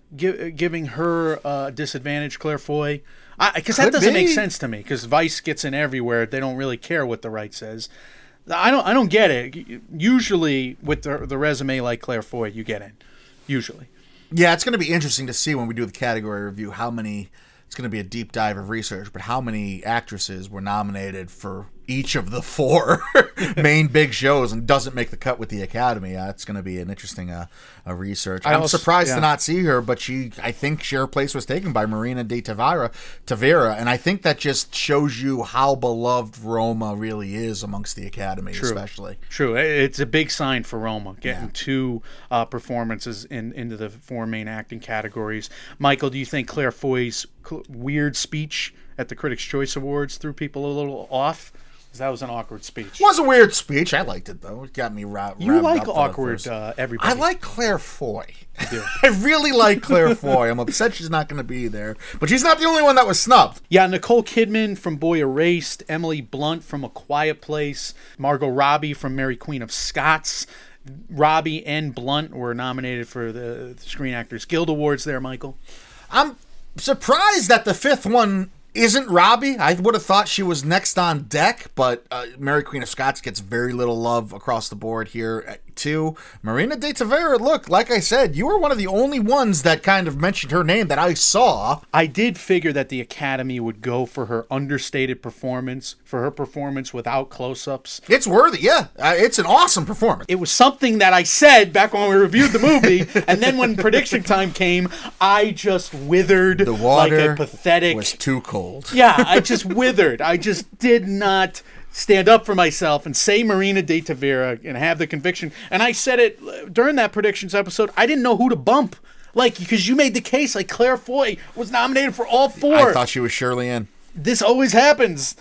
giving her a disadvantage, Claire Foy? Because that doesn't make sense to me. Because Vice gets in everywhere; they don't really care what the right says. I don't get it. Usually, with the resume like Claire Foy, you get in. Usually. Yeah, it's going to be interesting to see when we do the category review how many. It's going to be a deep dive of research, but how many actresses were nominated for each of the four main big shows and doesn't make the cut with the Academy? It's going to be an interesting research. I'm surprised to not see her, but I think her place was taken by Marina de Tavira, and I think that just shows you how beloved Roma really is amongst the Academy, especially. True. It's a big sign for Roma, getting two performances into the four main acting categories. Michael, do you think Claire Foy's weird speech at the Critics' Choice Awards threw people a little off? Because that was an awkward speech. It was a weird speech. I liked it, though. It got me You like awkward everybody. I like Claire Foy. I really like Claire Foy. I'm upset she's not going to be there. But she's not the only one that was snubbed. Yeah, Nicole Kidman from Boy Erased, Emily Blunt from A Quiet Place, Margot Robbie from Mary Queen of Scots. Robbie and Blunt were nominated for the Screen Actors Guild Awards there, Michael. I'm surprised that the fifth one isn't Robbie. I would have thought she was next on deck, but Mary Queen of Scots gets very little love across the board here, too. Marina de Tavira, look, like I said, you were one of the only ones that kind of mentioned her name that I saw. I did figure that the Academy would go for her understated performance, for her performance without close-ups. It's worthy, yeah. It's an awesome performance. It was something that I said back when we reviewed the movie, and then when prediction time came, I just withered the water like a pathetic... was too cold. Yeah, I just withered. I just did not stand up for myself and say Marina de Tavira and have the conviction. And I said it during that predictions episode. I didn't know who to bump. Like, because you made the case, like Claire Foy was nominated for all four. I thought she was surely in. This always happens.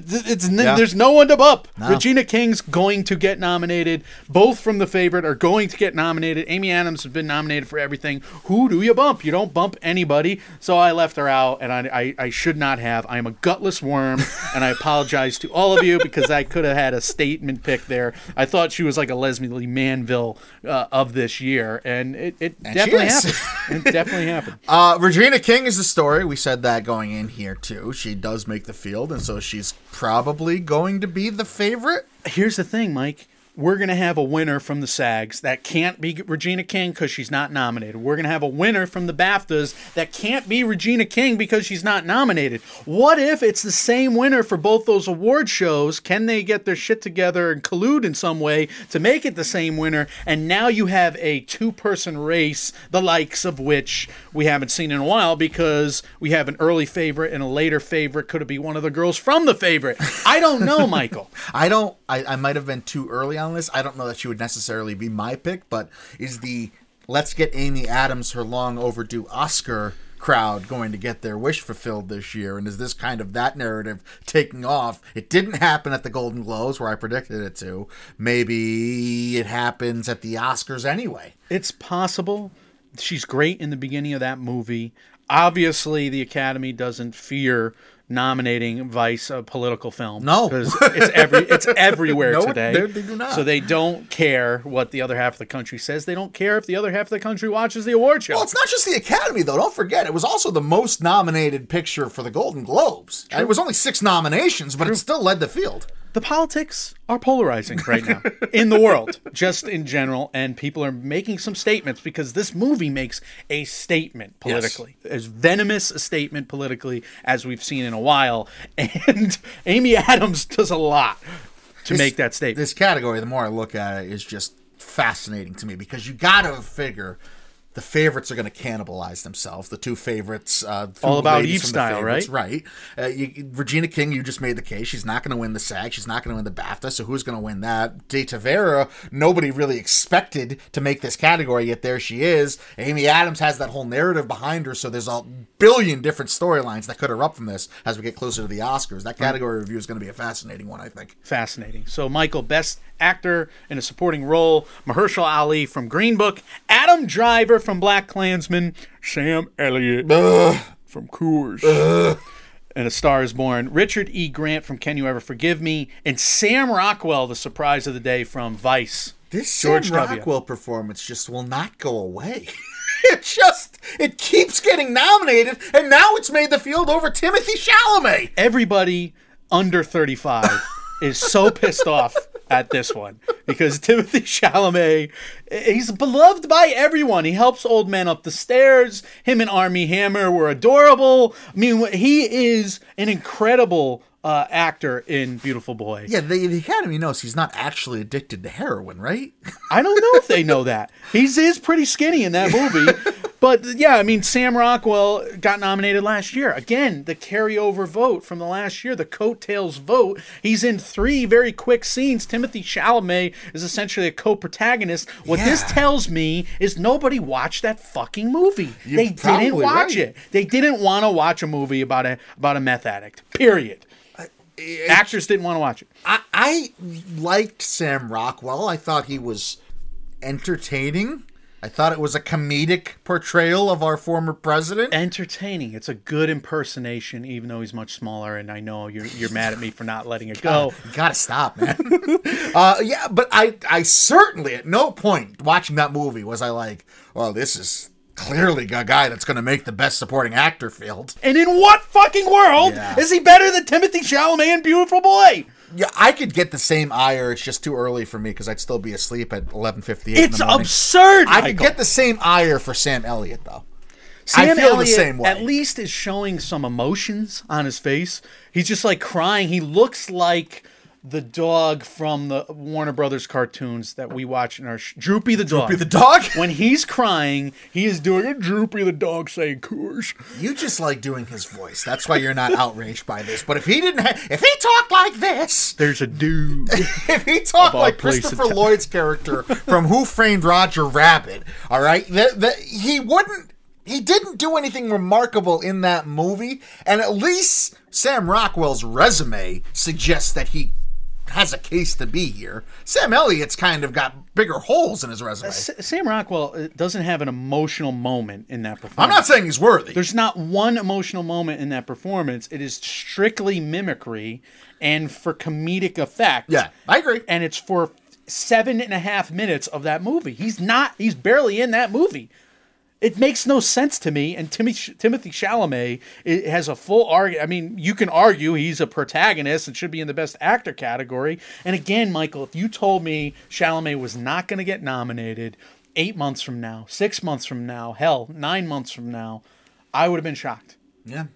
There's no one to bump. No. Regina King's going to get nominated. Both from The Favorite are going to get nominated. Amy Adams has been nominated for everything. Who do you bump? You don't bump anybody. So I left her out, and I should not have. I am a gutless worm, and I apologize to all of you because I could have had a statement pick there. I thought she was like a Leslie Manville of this year, and it definitely happened. It definitely happened. Regina King is the story. We said that going in here, too. She does make the field, and so she's probably going to be the favorite. Here's the thing, Mike. we're going to have a winner from the SAGs that can't be Regina King because she's not nominated. We're going to have a winner from the BAFTAs that can't be Regina King because she's not nominated. What if it's the same winner for both those award shows? Can they get their shit together and collude in some way to make it the same winner? And now you have a two-person race, the likes of which we haven't seen in a while because we have an early favorite and a later favorite. Could it be one of the girls from The Favorite? I don't know, Michael. I might have been too early on this. I don't know that she would necessarily be my pick, but is the let's get Amy Adams her long overdue Oscar crowd going to get their wish fulfilled this year? And is this kind of that narrative taking off? It didn't happen at the Golden Globes where I predicted it to. Maybe it happens at the Oscars anyway. It's possible. She's great in the beginning of that movie. Obviously, the Academy doesn't fear nominating Vice a political film. No. Because it's everywhere No, today. they do not. So they don't care what the other half of the country says. They don't care if the other half of the country watches the award show. Well, it's not just the Academy, though. Don't forget, it was also the most nominated picture for the Golden Globes. It was only 6 nominations, but it still led the field. The politics are polarizing right now in the world, just in general, and people are making some statements because this movie makes a statement politically, as venomous a statement politically as we've seen in a while, and Amy Adams does a lot to make that statement. This category, the more I look at it, is just fascinating to me because you gotta figure the favorites are going to cannibalize themselves. The two favorites, all about Eve style, right? Right. Regina King, you just made the case. She's not going to win the SAG. She's not going to win the BAFTA. So who's going to win that? De Tavera, nobody really expected to make this category, yet there she is. Amy Adams has that whole narrative behind her, so there's a billion different storylines that could erupt from this as we get closer to the Oscars. That category review is going to be a fascinating one, I think. Fascinating. So, Michael, Best Actor in a Supporting Role, Mahershala Ali from Green Book, Adam Driver from Black Klansman, Sam Elliott from Coors, and A Star is Born, Richard E. Grant from Can You Ever Forgive Me, and Sam Rockwell, the surprise of the day from Vice. This George Sam W. Rockwell performance just will not go away. It keeps getting nominated, and now it's made the field over Timothy Chalamet. Everybody under 35 is so pissed off at this one because Timothy Chalamet, he's beloved by everyone. He helps old men up the stairs. Him and Armie Hammer were adorable. I mean, he is an incredible actor in Beautiful Boy. Yeah, the Academy knows he's not actually addicted to heroin, right? I don't know if they know that. He is pretty skinny in that movie. But yeah, I mean, Sam Rockwell got nominated last year. Again, the carryover vote from the last year, the coattails vote. He's in 3 very quick scenes. Timothy Chalamet is essentially a co-protagonist. What this tells me is nobody watched that fucking movie. They didn't watch it. They didn't want to watch a movie about a meth addict. Period. Actors didn't want to watch it. I liked Sam Rockwell. I thought he was entertaining. I thought it was a comedic portrayal of our former president. Entertaining. It's a good impersonation, even though he's much smaller. And I know you're mad at me for not letting it go. You gotta stop, man. Yeah, but I certainly at no point watching that movie was I like, well, this is clearly a guy that's going to make the Best Supporting Actor field. And in what fucking world is he better than Timothy Chalamet in Beautiful Boy? Yeah, I could get the same ire. It's just too early for me because I'd still be asleep at 11:58 in the It's morning. absurd, I Michael. could get the same ire for Sam Elliott, though. Sam I feel Elliott the same way. at least is showing some emotions on his face. He's just like crying. He looks like the dog from the Warner Brothers cartoons that we watch in our Droopy the dog. Droopy the dog? When he's crying, he is doing a Droopy the dog saying Coors. You just like doing his voice. That's why you're not outraged by this. But if he talked like this, There's a dude. if he talked all like places Christopher Lloyd's character from Who Framed Roger Rabbit, all right, he wouldn't. He didn't do anything remarkable in that movie, and at least Sam Rockwell's resume suggests that he has a case to be here. Sam Elliott's kind of got bigger holes in his resume. Sam Rockwell doesn't have an emotional moment in that performance. I'm not saying he's worthy. There's not one emotional moment in that performance. It is strictly mimicry and for comedic effect. Yeah, I agree. And it's for 7.5 minutes of that movie. He's barely in that movie. It makes no sense to me, and Timothée Chalamet has a full argument. I mean, you can argue he's a protagonist and should be in the Best Actor category. And again, Michael, if you told me Chalamet was not going to get nominated 8 months from now, 6 months from now, hell, 9 months from now, I would have been shocked. Yeah,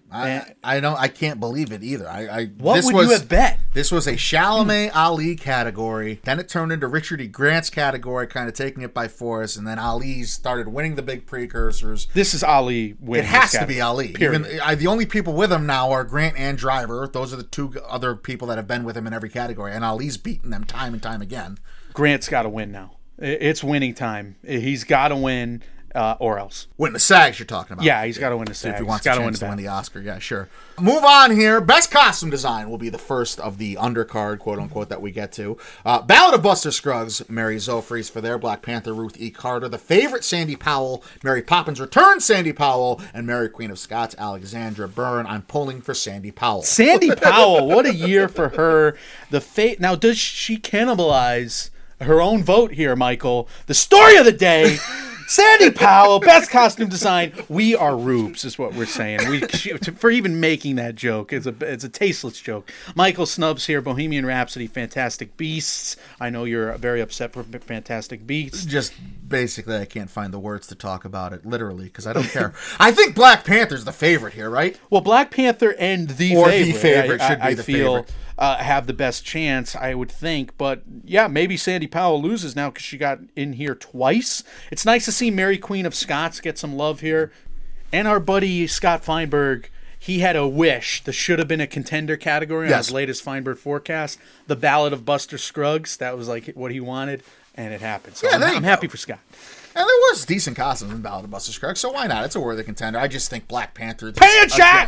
I can't believe it either. What would you have bet? This was a Chalamet Ali category. Then it turned into Richard E. Grant's category, kind of taking it by force. And then Ali started winning the big precursors. This is Ali winning. It has to be Ali. Period. The only people with him now are Grant and Driver. Those are the two other people that have been with him in every category. And Ali's beaten them time and time again. Grant's got to win now. It's winning time. He's got to win. Or else. Win the SAGs you're talking about. Yeah, he's got to win the SAGs. If he wants a chance to win the Oscar, yeah, sure. Move on here. Best costume design will be the first of the undercard, quote-unquote, that we get to. Ballad of Buster Scruggs, Mary Zophres for their Black Panther, Ruth E. Carter. The Favorite, Sandy Powell. Mary Poppins Returns, Sandy Powell. And Mary Queen of Scots, Alexandra Byrne. I'm pulling for Sandy Powell. Sandy Powell, what a year for her. Now, does she cannibalize her own vote here, Michael? The story of the day... Sandy Powell, best costume design. We are rubes, is what we're saying. For even making that joke, it's a tasteless joke. Michael snubs here. Bohemian Rhapsody, Fantastic Beasts. I know you're very upset for Fantastic Beasts. Just basically, I can't find the words to talk about it, literally, because I don't care. I think Black Panther's the favorite here, right? Well, Black Panther and the favorite should be the favorite. Have the best chance, I would think. But yeah, maybe Sandy Powell loses now because she got in here twice. It's nice to see Mary Queen of Scots get some love here. And our buddy Scott Feinberg, he had a wish. This should have been a contender category on his latest Feinberg forecast. The Ballad of Buster Scruggs, that was like what he wanted, and it happened. So yeah, I'm happy for Scott. And there was decent costumes in Ballad of Buster Scruggs, so why not? It's a worthy contender. I just think Black Panther... Pay a chat!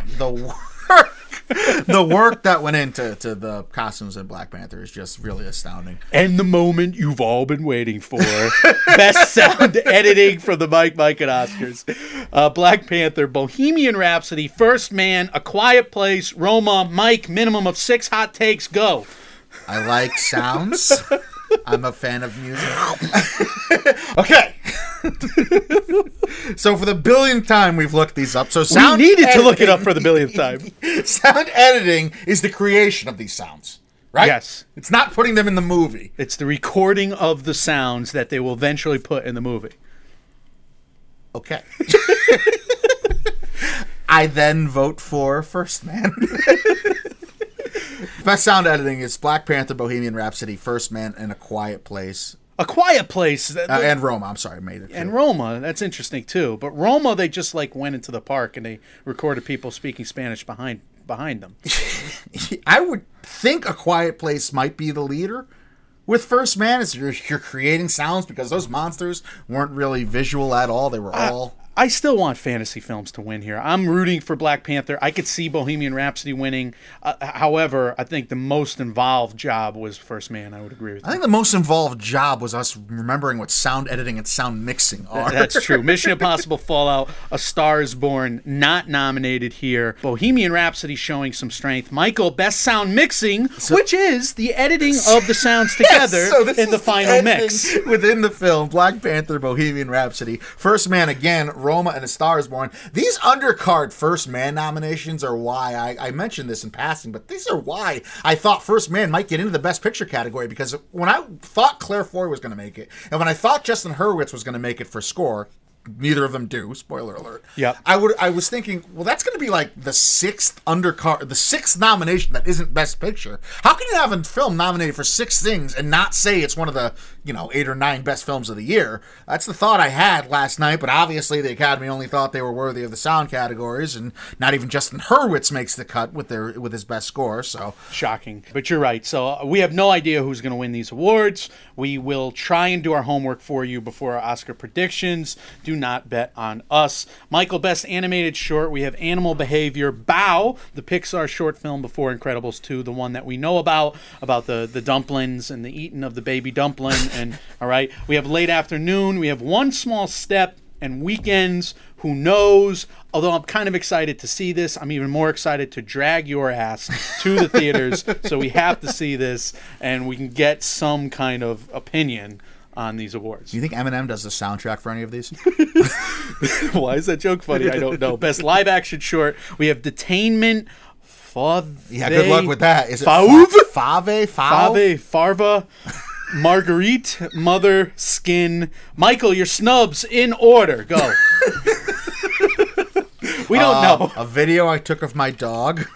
The work that went into the costumes in Black Panther is just really astounding. And the moment you've all been waiting for. Best sound editing from the Mike and Oscars. Black Panther, Bohemian Rhapsody, First Man, A Quiet Place, Roma, Mike, minimum of 6 hot takes, go. I like sounds. I'm a fan of music. Okay. So for the billionth time, we've looked these up. So sound we needed to look it up for the billionth time. Sound editing is the creation of these sounds, right? Yes. It's not putting them in the movie. It's the recording of the sounds that they will eventually put in the movie. Okay. I then vote for First Man. Best sound editing is Black Panther, Bohemian Rhapsody, First Man, and A Quiet Place. A Quiet Place. And Roma. I'm sorry, made it. And Roma. That's interesting, too. But Roma, they just went into the park and they recorded people speaking Spanish behind them. I would think A Quiet Place might be the leader. With First Man, you're creating sounds because those monsters weren't really visual at all. They were all... I still want fantasy films to win here. I'm rooting for Black Panther. I could see Bohemian Rhapsody winning. However, I think the most involved job was First Man. I would agree with you. I think the most involved job was us remembering what sound editing and sound mixing are. That's true. Mission Impossible Fallout, A Star is Born, not nominated here. Bohemian Rhapsody showing some strength. Michael, best sound mixing, which is the editing of the sounds together in the final mix. Within the film, Black Panther, Bohemian Rhapsody, First Man again, Roma, and A Star is Born. These undercard First Man nominations are why I mentioned this in passing, but these are why I thought First Man might get into the Best Picture category, because when I thought Claire Foy was going to make it, and when I thought Justin Hurwitz was going to make it for score, neither of them do, spoiler alert. Yeah. I was thinking, well, that's going to be like the sixth nomination that isn't Best Picture. How can you have a film nominated for 6 things and not say it's one of the 8 or 9 best films of the year? That's the thought I had last night, but obviously the Academy only thought they were worthy of the sound categories, and not even Justin Hurwitz makes the cut with his best score. So shocking, but you're right. So we have no idea who's going to win these awards. We will try and do our homework for you before our Oscar predictions. Do not bet on us. Michael, best animated short, we have Animal Behavior, Bao, the Pixar short film before Incredibles 2, the one that we know about the dumplings and the eating of the baby dumpling. And all right, we have Late Afternoon, we have One Small Step, and Weekends. Who knows? Although I'm kind of excited to see this, I'm even more excited to drag your ass to the theaters. So we have to see this, and we can get some kind of opinion on these awards. Do you think Eminem does the soundtrack for any of these? Why is that joke funny? I don't know. Best live action short. We have Detainment. Yeah, good luck with that. Is it Fave? Farva. Marguerite. Mother. Skin. Michael, your snubs in order. Go. We don't know. A video I took of my dog.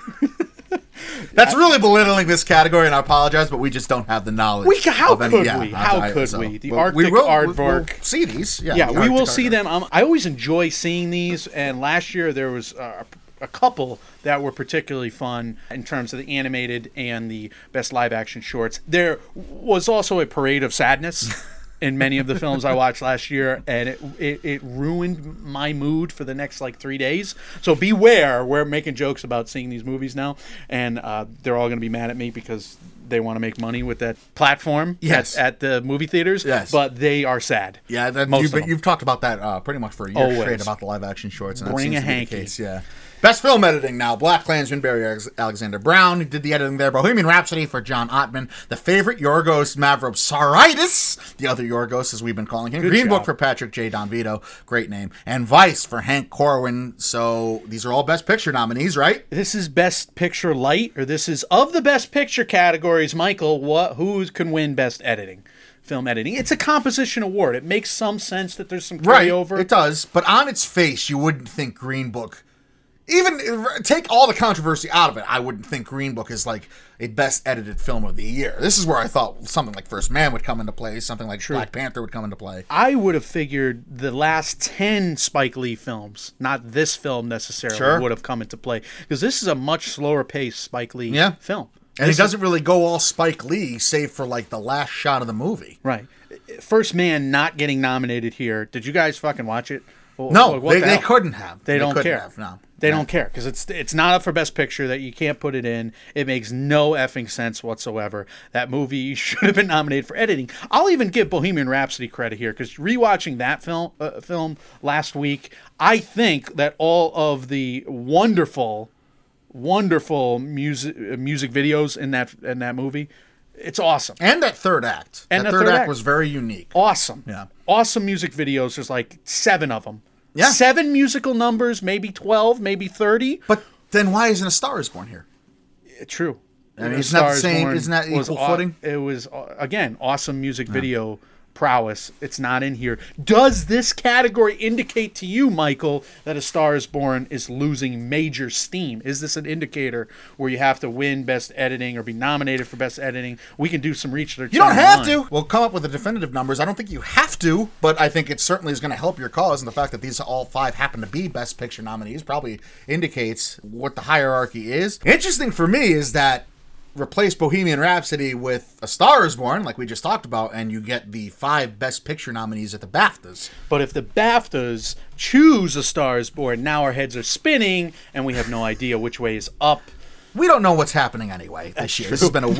That's really belittling this category, and I apologize, but we just don't have the knowledge. How could we? The Arctic Aardvark. We'll see these. Yeah, we will see them. I always enjoy seeing these, and last year there was a couple that were particularly fun in terms of the animated and the best live action shorts. There was also a parade of sadness in many of the films I watched last year, and it ruined my mood for the next 3 days. So beware, we're making jokes about seeing these movies now, and they're all going to be mad at me because they want to make money with that platform at the movie theaters. Yes. But they are sad. Yeah, you've talked about that pretty much for a year straight about the live action shorts. And Bring that a seems to be hanky. the case, yeah. Best film editing now. Black Klansman, Barry Alexander Brown did the editing there. Bohemian Rhapsody for John Ottman. The Favorite, Yorgos Mavroparadis. The other Yorgos, as we've been calling him. Green Book for Patrick J. Donvito. Great name. And Vice for Hank Corwin. So these are all Best Picture nominees, right? This is Best Picture Light, or this is of the Best Picture categories, Michael, who can win Best Editing? Film editing. It's a composition award. It makes some sense that there's some carryover. Right, it does. But on its face, you wouldn't think Green Book... Even take all the controversy out of it, I wouldn't think Green Book is a best edited film of the year. This is where I thought something like First Man would come into play, something like Black Panther would come into play. I would have figured the last 10 Spike Lee films, not this film necessarily, would have come into play. Because this is a much slower paced Spike Lee film. And it doesn't really go all Spike Lee, save for the last shot of the movie. Right. First Man not getting nominated here. Did you guys fucking watch it? No, they couldn't have. They don't care. No. They don't care because it's not up for Best Picture. That you can't put it in. It makes no effing sense whatsoever. That movie should have been nominated for editing. I'll even give Bohemian Rhapsody credit here because rewatching that film last week, I think that all of the wonderful music videos in that movie, it's awesome. And that third act. And that third act was very unique. Awesome. Yeah. Awesome music videos. There's 7 of them. Yeah. 7 musical numbers, maybe 12, maybe 30. But then why isn't A Star Is Born here? True. I mean, isn't that equal footing? It was, again, awesome music video prowess. It's not in here. Does this category indicate to you, Michael, that A Star Is Born is losing major steam? Is this an indicator where you have to win Best Editing or be nominated for Best Editing? We can do some research. You don't have to. We'll come up with the definitive numbers. I don't think you have to, but I think it certainly is going to help your cause. And the fact that these all 5 happen to be Best Picture nominees probably indicates what the hierarchy is. Interesting for me is that replace Bohemian Rhapsody with A Star Is Born, like we just talked about, and you get the 5 Best Picture nominees at the BAFTAs. But if the BAFTAs choose A Star Is Born, now our heads are spinning, and we have no idea which way is up. We don't know what's happening anyway this year. This has been a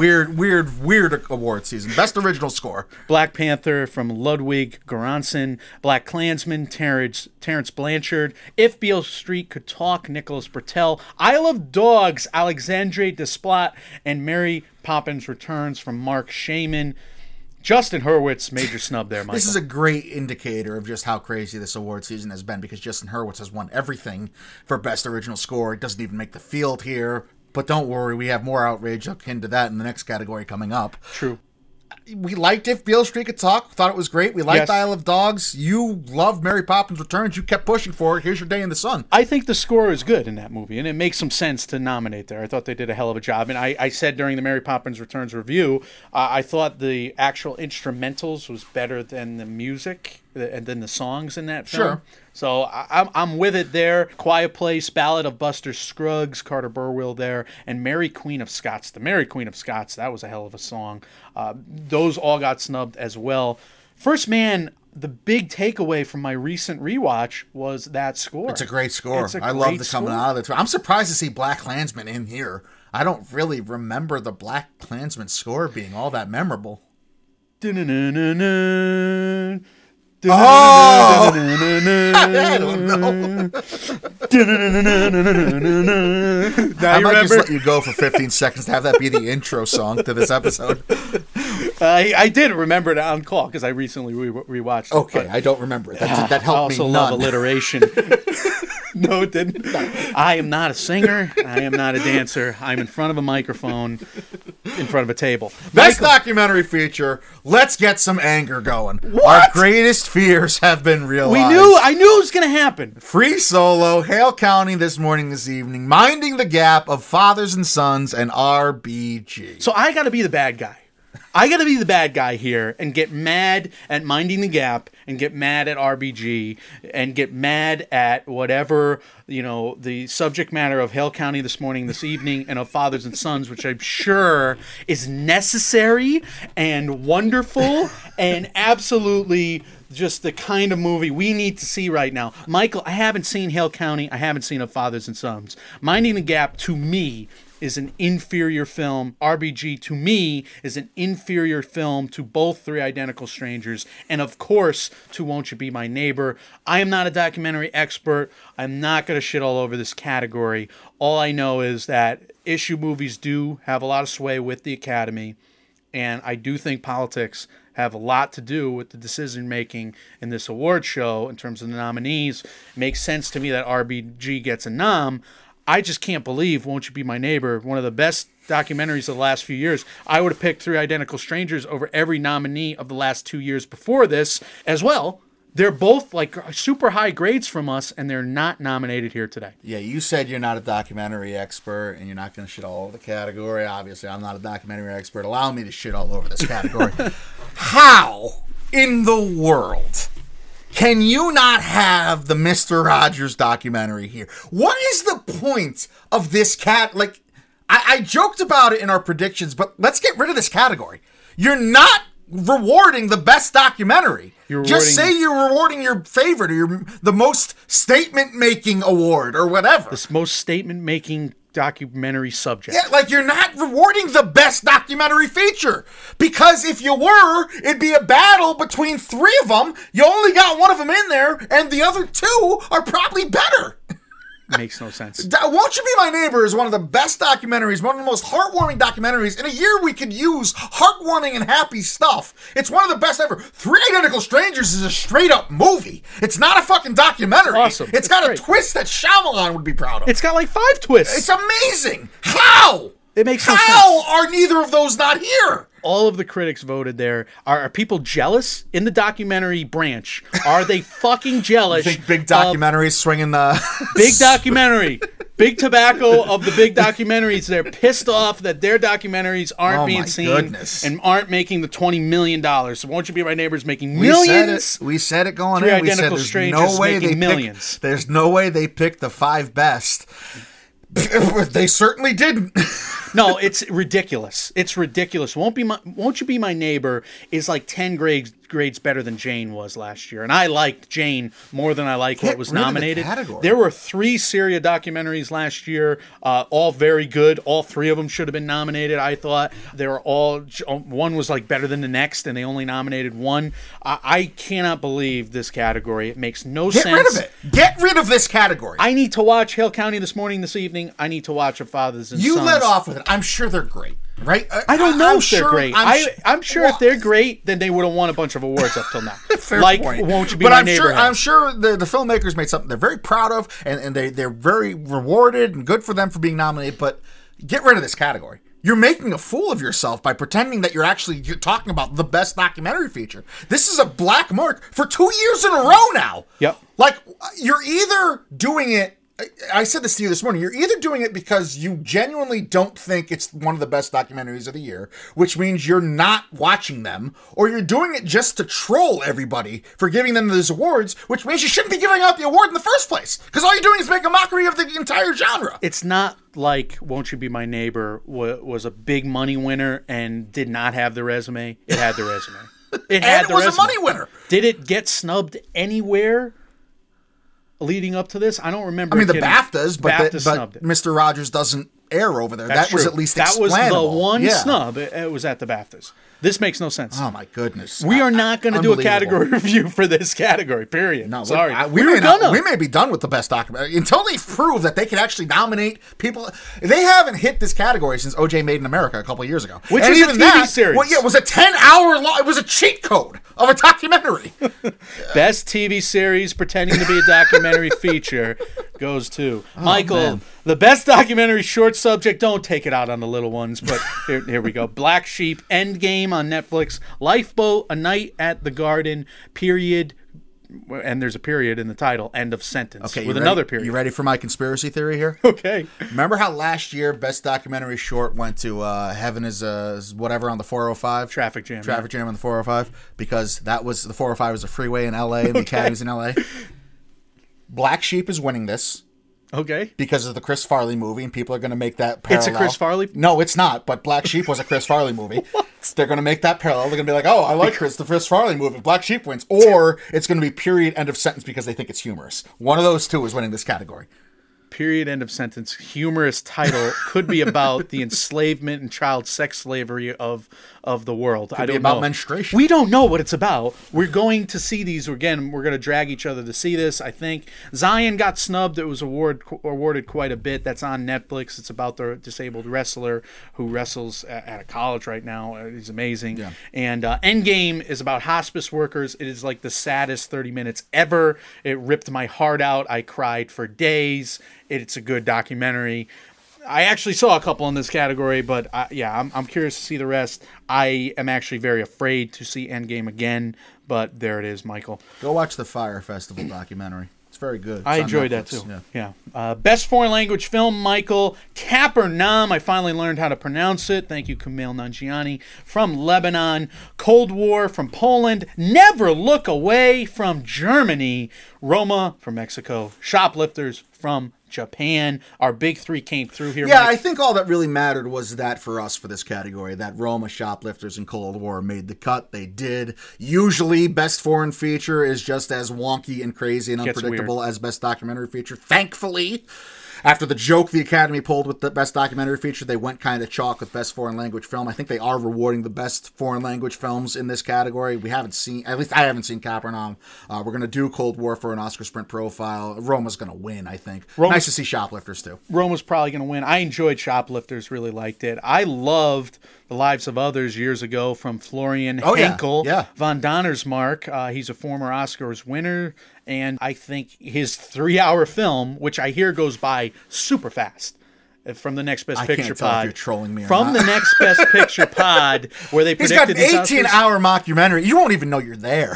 weird award season. Best Original Score. Black Panther from Ludwig Göransson. Black Klansman, Terrence Blanchard. If Beale Street Could Talk, Nicholas Britell. Isle of Dogs, Alexandre Desplat. And Mary Poppins Returns from Mark Shaman. Justin Hurwitz, major snub there, Michael. This is a great indicator of just how crazy this award season has been because Justin Hurwitz has won everything for Best Original Score. He doesn't even make the field here. But don't worry, we have more outrage akin to that in the next category coming up. True. We liked If Beale Street Could Talk. Thought it was great. We liked Isle of Dogs. You loved Mary Poppins Returns. You kept pushing for it. Here's Your Day in the Sun. I think the score is good in that movie, and it makes some sense to nominate there. I thought they did a hell of a job. And I said during the Mary Poppins Returns review, I thought the actual instrumentals was better than the music and then the songs in that film. Sure. So I'm with it there. Quiet Place, Ballad of Buster Scruggs, Carter Burwell there, and Mary Queen of Scots. The Mary Queen of Scots, that was a hell of a song. Those all got snubbed as well. First Man, the big takeaway from my recent rewatch was that score. It's a great score. I love the coming out of it. I'm surprised to see Black Klansman in here. I don't really remember the Black Klansman score being all that memorable. Oh! I don't know. I might just let you go for 15 seconds to have that be the intro song to this episode. I did remember it on call because I recently rewatched it. Okay, I don't remember it. That helped me. I also love alliteration. No, it didn't. I am not a singer. I am not a dancer. I'm in front of a microphone, in front of a table. Best documentary feature. Let's get some anger going. What? Our greatest fears have been realized. I knew it was going to happen. Free Solo, Hale County this evening, Minding the Gap of Fathers and Sons and RBG. So I got to be the bad guy. I got to be the bad guy here and get mad at Minding the Gap and get mad at RBG and get mad at whatever, the subject matter of Hale County this evening, and of Fathers and Sons, which I'm sure is necessary and wonderful and absolutely just the kind of movie we need to see right now. Michael, I haven't seen Hale County. I haven't seen Of Fathers and Sons. Minding the Gap, to me, is an inferior film. RBG, to me, is an inferior film to both Three Identical Strangers, and of course, to Won't You Be My Neighbor. I am not a documentary expert. I'm not going to shit all over this category. All I know is that issue movies do have a lot of sway with the Academy, and I do think politics have a lot to do with the decision-making in this award show in terms of the nominees. It makes sense to me that RBG gets a nom. I just can't believe Won't You Be My Neighbor, one of the best documentaries of the last few years. I would have picked Three Identical Strangers over every nominee of the last 2 years before this as well. They're both like super high grades from us, and they're not nominated here today. Yeah, you said you're not a documentary expert, and you're not going to shit all over the category. Obviously, I'm not a documentary expert. Allow me to shit all over this category. How in the world can you not have the Mr. Rogers documentary here? What is the point of this cat? Like, I joked about it in our predictions, but let's get rid of this category. You're not rewarding the best documentary. Just say you're rewarding your favorite or the most statement-making award or whatever. This most statement-making documentary subject. Yeah, like you're not rewarding the best documentary feature. Because if you were, it'd be a battle between three of them. You only got one of them in there, and the other two are probably better. Makes no sense. Won't You Be My Neighbor is one of the best documentaries, one of the most heartwarming documentaries. In a year we could use heartwarming and happy stuff. It's one of the best ever. Three Identical Strangers is a straight-up movie. It's not a fucking documentary. Awesome. It's got a twist that Shyamalan would be proud of. It's got like 5 twists. It's amazing. How? It makes no sense. How are neither of those not here? All of the critics voted there. Are people jealous in the documentary branch? Are they fucking jealous? You think big documentaries swinging the... Big documentary. Big tobacco of the big documentaries. They're pissed off that their documentaries aren't being seen and aren't making the $20 million. So Won't You Be My Neighbor's making millions. We said it going Three in. We Identical said Strangers making millions. There's no way they picked the 5 best. They certainly didn't. No, it's ridiculous. It's ridiculous. Won't You Be My Neighbor is like 10 grades better than Jane was last year. And I liked Jane more than I liked what was nominated. There were 3 Syria documentaries last year, all very good. All 3 of them should have been nominated, I thought. They were all, one was like better than the next, and they only nominated one. I cannot believe this category. It makes no sense. Get rid of it. Get rid of this category. I need to watch Hale County this evening. I need to watch A Fathers and Sons. You led off with it. I'm sure they're great, right? I don't know if they're great. I'm sure if they're great, then they would have won a bunch of awards up till now. Fair like, point. Won't You Be My Neighbor? I'm sure the filmmakers made something they're very proud of, and they're very rewarded and good for them for being nominated, but get rid of this category. You're making a fool of yourself by pretending that you're talking about the best documentary feature. This is a black mark for 2 years in a row now. Yep. Like, you're either doing it, I said this to you this morning, you're either doing it because you genuinely don't think it's one of the best documentaries of the year, which means you're not watching them, or you're doing it just to troll everybody for giving them these awards, which means you shouldn't be giving out the award in the first place, because all you're doing is make a mockery of the entire genre. It's not like Won't You Be My Neighbor was a big money winner and did not have the resume. It had the resume. It was a money winner. Did it get snubbed anywhere leading up to this? I don't remember. I mean, the BAFTAs, but BAFTA snubbed it. Mr. Rogers doesn't air over there. That's that was true. at least that was explainable. the one Yeah. snub. It was at the BAFTAs. This makes no sense. Oh my goodness! We are not going to do a Unbelievable. category review for this category. Period. No, Sorry. we were may gonna. not, we may be done with the best documentary until they prove that they can actually nominate people. They haven't hit this category since OJ Made in America a couple of years ago, Which and was a even TV that, series. Well, yeah, it was a 10-hour long. It was a cheat code of a documentary. Best TV series pretending to be a documentary feature goes to Michael. man. The best documentary short subject. Don't take it out on the little ones, but here we go. Black Sheep, Endgame on Netflix, Lifeboat, A Night at the Garden, period. And there's a period in the title, end of sentence. Okay, with you another ready? period. You ready for my conspiracy theory here? Okay. Remember how last year best documentary short went to Heaven is whatever on the 405? Traffic Jam. Traffic Jam on the 405 because that was the 405 was a freeway in LA and the Academy's in LA. Black Sheep is winning this Okay. because of the Chris Farley movie, and people are going to make that parallel. It's a Chris Farley? No, it's not. But Black Sheep was a Chris Farley movie. They're going to make that parallel. They're going to be like, "Oh, I like the Chris Farley movie. Black Sheep wins," or it's going to be period end of sentence because they think it's humorous. One of those two is winning this category. Period, end of sentence. Humorous title could be about the enslavement and child sex slavery of the world. I be don't about know. menstruation. We don't know what it's about. We're going to see these again. We're going to drag each other to see this. I think Zion got snubbed. It was awarded quite a bit. That's on Netflix. It's about the disabled wrestler who wrestles at a college right now. He's amazing. Yeah. And Endgame is about hospice workers. It is like the saddest 30 minutes ever. It ripped my heart out. I cried for days. It's a good documentary. I actually saw a couple in this category, but I'm curious to see the rest. I am actually very afraid to see Endgame again, but there it is, Michael. Go watch the Fire Festival documentary. It's very good. I It's on enjoyed that Netflix. too. Yeah. Yeah. Best foreign language film, Michael. Capernaum. I finally learned how to pronounce it. Thank you, Kumail Nanjiani from Lebanon. Cold War from Poland. Never Look Away from Germany. Roma from Mexico. Shoplifters from Japan. Our big three came through here. Yeah, Mike. I think all that really mattered was that for us for this category, that Roma, Shoplifters, and Cold War made the cut. They did. Usually, best foreign feature is just as wonky and crazy and Gets unpredictable as best documentary feature. Thankfully, after the joke the Academy pulled with the best documentary feature, they went kind of chalk with best foreign language film. I think they are rewarding the best foreign language films in this category. We haven't seen, at least I haven't seen Capernaum. We're going to do Cold War for an Oscar Sprint profile. Roma's going to win, I think. Nice to see Shoplifters, too. Roma's probably going to win. I enjoyed Shoplifters, really liked it. I loved The Lives of Others years ago from Florian Henkel. Yeah. Von Donnersmarck. He's a former Oscars winner, and I think his 3-hour film, which I hear goes by super fast, from the Next Best I Picture can't tell if pod. you're trolling me or from not. the Next Best Picture pod, where they He's got predicted an these Oscars. 18-hour mockumentary. You won't even know you're there.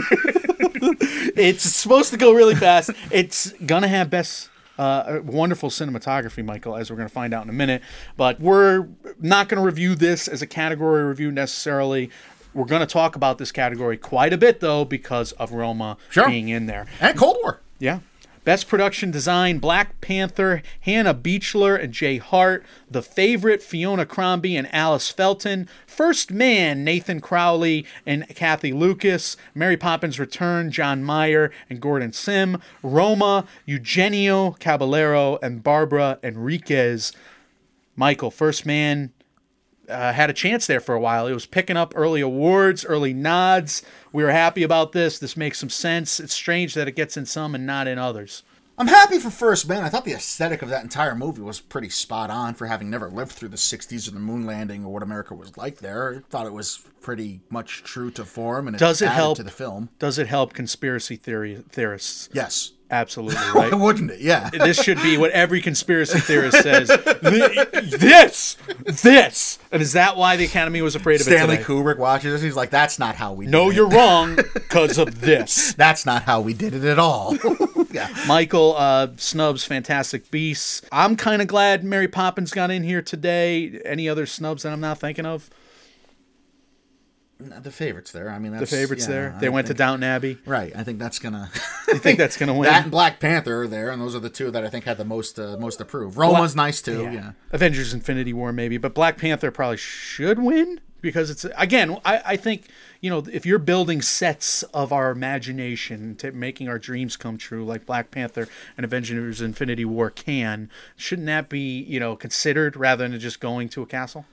It's supposed to go really fast. It's gonna have best wonderful cinematography, Michael, as we're gonna find out in a minute. But we're not gonna review this as a category review necessarily. We're gonna talk about this category quite a bit though because of Roma being in there. And Cold War. Yeah. Best Production Design, Black Panther, Hannah Beachler and Jay Hart. The Favorite, Fiona Crombie and Alice Felton. First Man, Nathan Crowley and Kathy Lucas. Mary Poppins Return, John Mayer and Gordon Sim. Roma, Eugenio Caballero and Barbara Enriquez. Michael, First Man, had a chance there for a while. It was picking up early awards, early nods. We were happy about this. This makes some sense. It's strange that it gets in some and not in others. I'm happy for First Man. I thought the aesthetic of that entire movie was pretty spot on for having never lived through the 60s or the moon landing or what America was like there. I thought it was pretty much true to form and Does it added help to the film. Does it help conspiracy theorists? Yes. Absolutely, Why right? wouldn't it? Yeah. This should be what every conspiracy theorist says. This. And is that why the Academy was afraid of Stanley it today? Kubrick watches this. He's like, that's not how we did No, it. you're wrong because of this. That's not how we did it at all. Yeah. Michael snubs Fantastic Beasts. I'm kind of glad Mary Poppins got in here today. Any other snubs that I'm not thinking of? The Favorite's there. I mean, The that's, Favorite's yeah, there. I They went to think- Downton Abbey. Right. I think that's gonna. You think that's gonna win? That and Black Panther are there, and those are the two that I think had the most approved. Roma's nice too. Yeah. Avengers: Infinity War maybe, but Black Panther probably should win because it's, again, I think, if you're building sets of our imagination to making our dreams come true, like Black Panther and Avengers Infinity War shouldn't that be, considered rather than just going to a castle?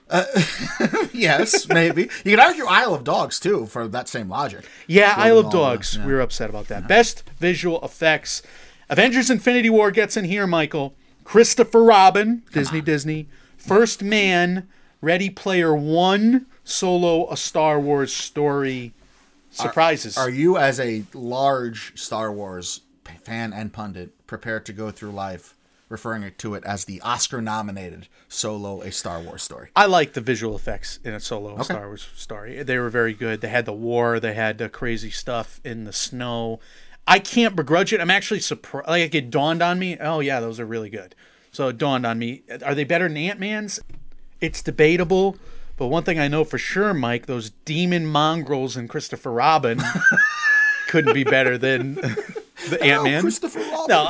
Yes, maybe. You could argue Isle of Dogs, too, for that same logic. Yeah, Building Isle of all Dogs. We were upset about that. Best visual effects. Avengers Infinity War gets in here, Michael. Christopher Robin, Disney. First Man, Ready Player One, Solo, A Star Wars Story. Surprises. Are you, as a large Star Wars fan and pundit, prepared to go through life referring to it as the Oscar-nominated Solo, A Star Wars Story? I like the visual effects in a Solo, A Star Wars Story. They were very good. They had the war. They had the crazy stuff in the snow. I can't begrudge it. I'm actually surprised. Like, it dawned on me, oh, yeah, those are really good. So it dawned on me, are they better than Ant-Man's? It's debatable. But one thing I know for sure, Mike, those demon mongrels in Christopher Robin couldn't be better than the Ant-Man. Christopher Robin. No,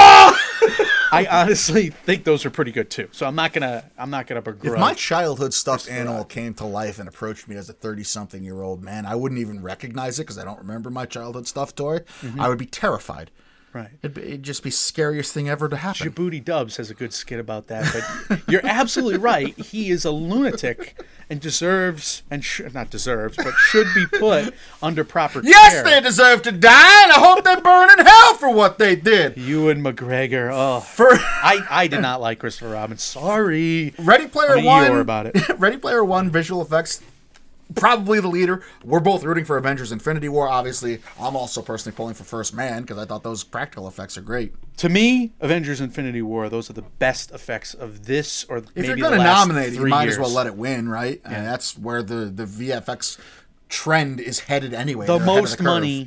I honestly think those are pretty good too. So I'm not gonna begrudge. If my childhood stuffed animal came to life and approached me as a 30-something-year-old man, I wouldn't even recognize it because I don't remember my childhood stuffed toy. I would be terrified. Right. It'd just be scariest thing ever to happen. Djibouti Dubs has a good skit about that, but you're absolutely right. He is a lunatic and deserves, and not deserves, but should be put under proper care. Yes, they deserve to die, and I hope they burn in hell for what they did. Ewan McGregor. Oh, I did not like Christopher Robin. Sorry. Ready Player I'm One. Eeyore about it. Ready Player One visual effects. Probably the leader. We're both rooting for Avengers Infinity War. Obviously, I'm also personally pulling for First Man because I thought those practical effects are great. To me, Avengers Infinity War, those are the best effects of this or If maybe you're the going to last nominate it, 3 you might years. as well let it win, right? Yeah. And that's where the VFX trend is headed anyway. The They're ahead of most curve.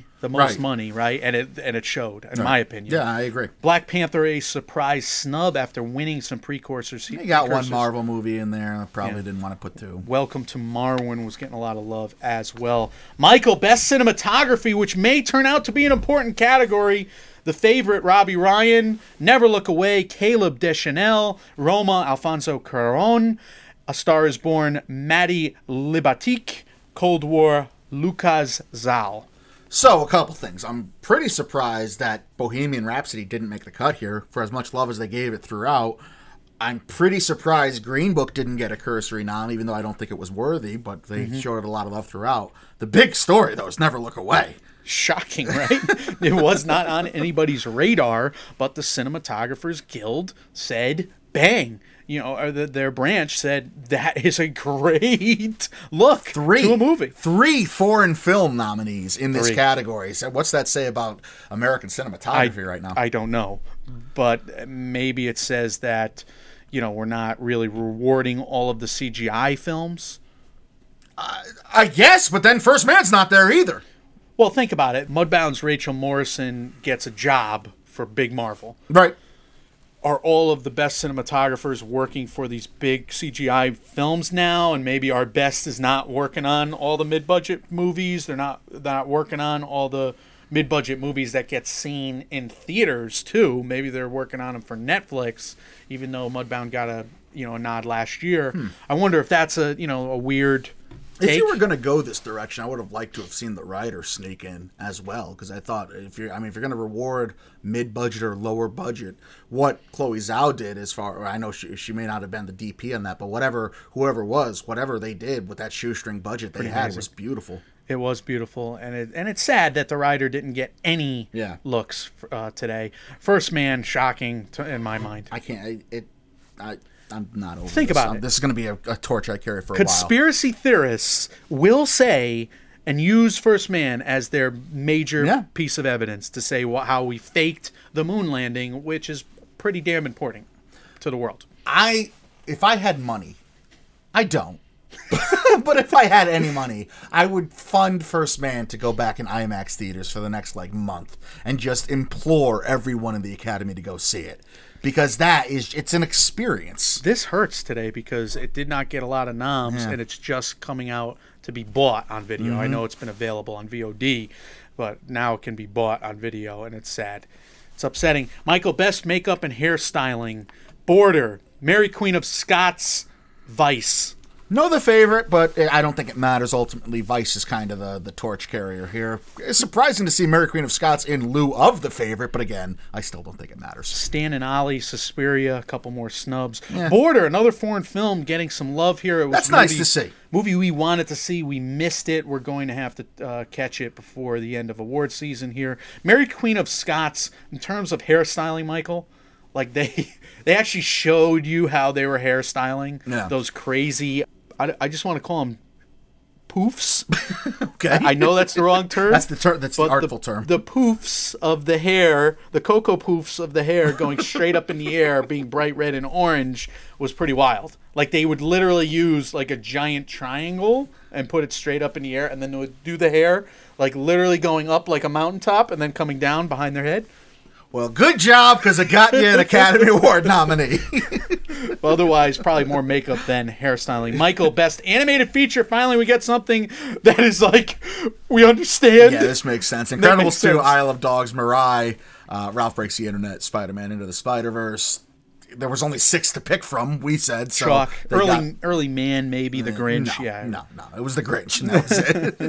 money, right? And it showed, in my opinion. Yeah, I agree. Black Panther, a surprise snub after winning some precursors. They got one Marvel movie in there. I probably didn't want to put two. Welcome to Marwen was getting a lot of love as well. Michael, best cinematography, which may turn out to be an important category. The favorite, Robbie Ryan, Never Look Away, Caleb Deschanel, Roma, Alfonso Cuarón, A Star Is Born, Matti Libatique, Cold War, Lucas Zal. So, a couple things. I'm pretty surprised that Bohemian Rhapsody didn't make the cut here, for as much love as they gave it throughout. I'm pretty surprised Green Book didn't get a cursory nom, even though I don't think it was worthy, but they showed it a lot of love throughout. The big story, though, is Never Look Away. Shocking, right? It was not on anybody's radar, but the Cinematographers Guild said, bang. Their branch said, that is a great look to a movie. 3 foreign film nominees in this category. So what's that say about American cinematography right now? I don't know. But maybe it says that, we're not really rewarding all of the CGI films. I guess, but then First Man's not there either. Well, think about it. Mudbound's Rachel Morrison gets a job for Big Marvel. Right. Are all of the best cinematographers working for these big CGI films now, and maybe our best is not working on all the mid-budget movies. They're not working on all the mid-budget movies that get seen in theaters too. Maybe they're working on them for Netflix, even though Mudbound got a nod last year. I wonder if that's a weird take. If you were going to go this direction, I would have liked to have seen the writer sneak in as well, because I thought if you're going to reward mid-budget or lower budget, what Chloe Zhao did, I know she may not have been the DP on that, but whatever they did with that shoestring budget they had was beautiful. It was beautiful, and it's sad that the writer didn't get any looks today. First Man, shocking in my mind. I can't. I'm not over. Think about it. This is going to be a torch I carry for a while. Conspiracy theorists will say and use First Man as their major piece of evidence to say how we faked the moon landing, which is pretty damn important to the world. If I had money, I don't. But if I had any money, I would fund First Man to go back in IMAX theaters for the next month and just implore everyone in the Academy to go see it. Because it's an experience. This hurts today because it did not get a lot of noms, and it's just coming out to be bought on video. I know it's been available on VOD, but now it can be bought on video, and it's sad. It's upsetting. Michael, best makeup and hairstyling. Border, Mary Queen of Scots, Vice. No, the favorite, but I don't think it matters. Ultimately, Vice is kind of the torch carrier here. It's surprising to see Mary Queen of Scots in lieu of the favorite, but again, I still don't think it matters. Stan and Ollie, Suspiria, a couple more snubs. Yeah. Border, another foreign film, getting some love here. It was That's nice to see. Movie we wanted to see. We missed it. We're going to have to catch it before the end of award season here. Mary Queen of Scots, in terms of hairstyling, Michael, like they actually showed you how they were hairstyling. Yeah. Those crazy, I just want to call them poofs. Okay. I know that's the wrong term. That's the artful term. The poofs of the hair, the cocoa poofs of the hair going straight up in the air, being bright red and orange, was pretty wild. Like they would literally use like a giant triangle and put it straight up in the air, and then they would do the hair like literally going up like a mountaintop and then coming down behind their head. Well, good job, because it got you an Academy Award nominee. Otherwise, probably more makeup than hairstyling. Michael, best animated feature. Finally, we get something that is like, we understand. Yeah, this makes sense. That Incredibles makes 2, sense. Isle of Dogs, Mirai, Ralph Breaks the Internet, Spider-Man Into the Spider-Verse. There was only 6 to pick from, we said. So Chalk. they Early Man, maybe, The Grinch. No, it was The Grinch, and that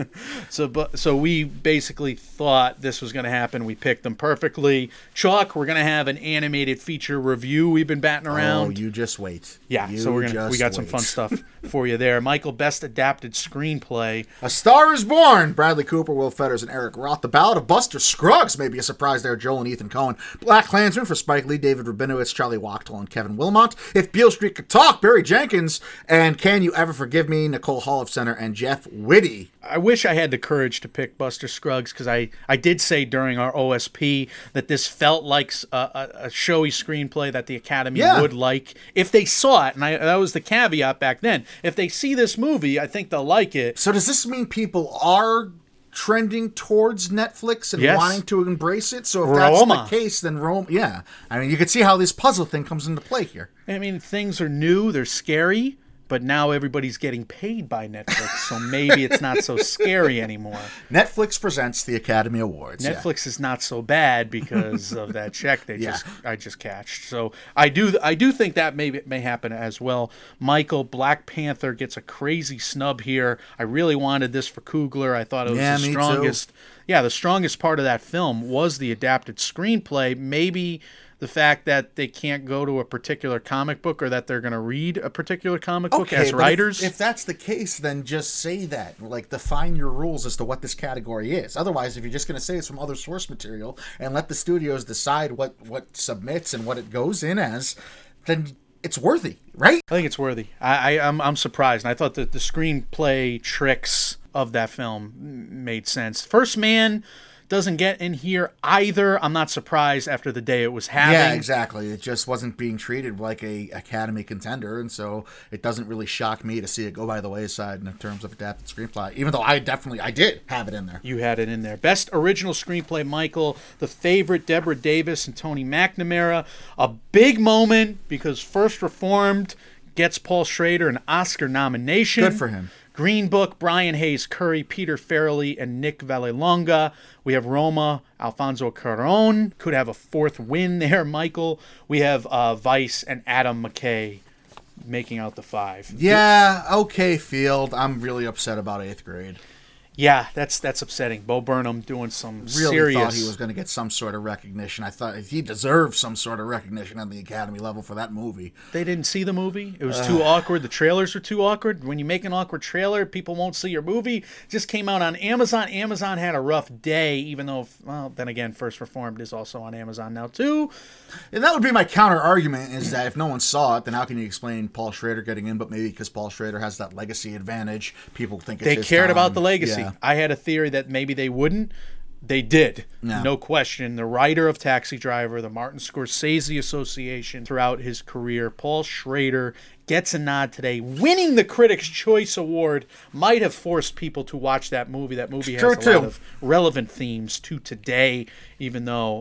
was it. So we basically thought this was going to happen. We picked them perfectly. Chalk, we're going to have an animated feature review we've been batting around. Oh, you just wait. Yeah, You so we just got some wait. fun stuff for you there. Michael, best adapted screenplay. A Star is Born. Bradley Cooper, Will Fetters, and Eric Roth. The Ballad of Buster Scruggs. Maybe a surprise there. Joel and Ethan Coen. Black Klansman for Spike Lee, David Rabinowitz, Charlie Wachtel, and Kevin Wilmot. If Beale Street Could Talk, Barry Jenkins. And Can You Ever Forgive Me, Nicole Holofcener and Jeff Whitty. I wish I had the courage to pick Buster Scruggs, because I did say during our OSP that this felt like a showy screenplay that the Academy would like if they saw it. And that was the caveat back then. If they see this movie, I think they'll like it. So does this mean people are trending towards Netflix and Yes. wanting to embrace it? So if Roma. that's the case, then Rome, yeah. I mean, you can see how this puzzle thing comes into play here. I mean, things are new, they're scary, but now everybody's getting paid by Netflix, so maybe it's not so scary anymore. Netflix presents the Academy Awards. yeah. Netflix is not so bad because of that check Yeah. I just cashed. So I do think that may happen as well. Michael, Black Panther gets a crazy snub here. I really wanted this for Coogler. I thought it was the me too. strongest. Yeah, the strongest part of that film was the adapted screenplay. Maybe the fact that they can't go to a particular comic book, or that they're going to read a particular comic book as but writers. If that's the case, then just say that. Like, define your rules as to what this category is. Otherwise, if you're just going to say it's from other source material and let the studios decide what submits and what it goes in as, then it's worthy, right? I think it's worthy. I'm surprised. And I thought that the screenplay tricks of that film made sense. First Man doesn't get in here either. I'm not surprised after the day it was having. Yeah, exactly. It just wasn't being treated like a Academy contender, and so it doesn't really shock me to see it go by the wayside in terms of adapted screenplay, even though I did have it in there. You had it in there. Best original screenplay, Michael, The Favorite, Deborah Davis and Tony McNamara. A big moment because First Reformed gets Paul Schrader an Oscar nomination. Good for him. Green Book, Brian Hayes Curry, Peter Farrelly, and Nick Vallelonga. We have Roma, Alfonso Cuarón. Could have a 4th win there, Michael. We have Vice and Adam McKay making out the 5. Yeah, okay, Field. I'm really upset about 8th grade. Yeah, that's upsetting. Bo Burnham doing some Really serious... thought he was going to get some sort of recognition. I thought he deserved some sort of recognition on the Academy level for that movie. They didn't see the movie. It was too awkward. The trailers were too awkward. When you make an awkward trailer, people won't see your movie. Just came out on Amazon. Amazon had a rough day, even though, well, then again, First Reformed is also on Amazon now, too. And that would be my counter argument, is that if no one saw it, then how can you explain Paul Schrader getting in? But maybe because Paul Schrader has that legacy advantage, people think it's They his cared time. about the legacy. Yeah. I had a theory that maybe they wouldn't. They did. No. No question. The writer of Taxi Driver, the Martin Scorsese Association throughout his career, Paul Schrader, gets a nod today. Winning the Critics' Choice Award might have forced people to watch that movie. That movie has True, a lot too. of relevant themes to today, even though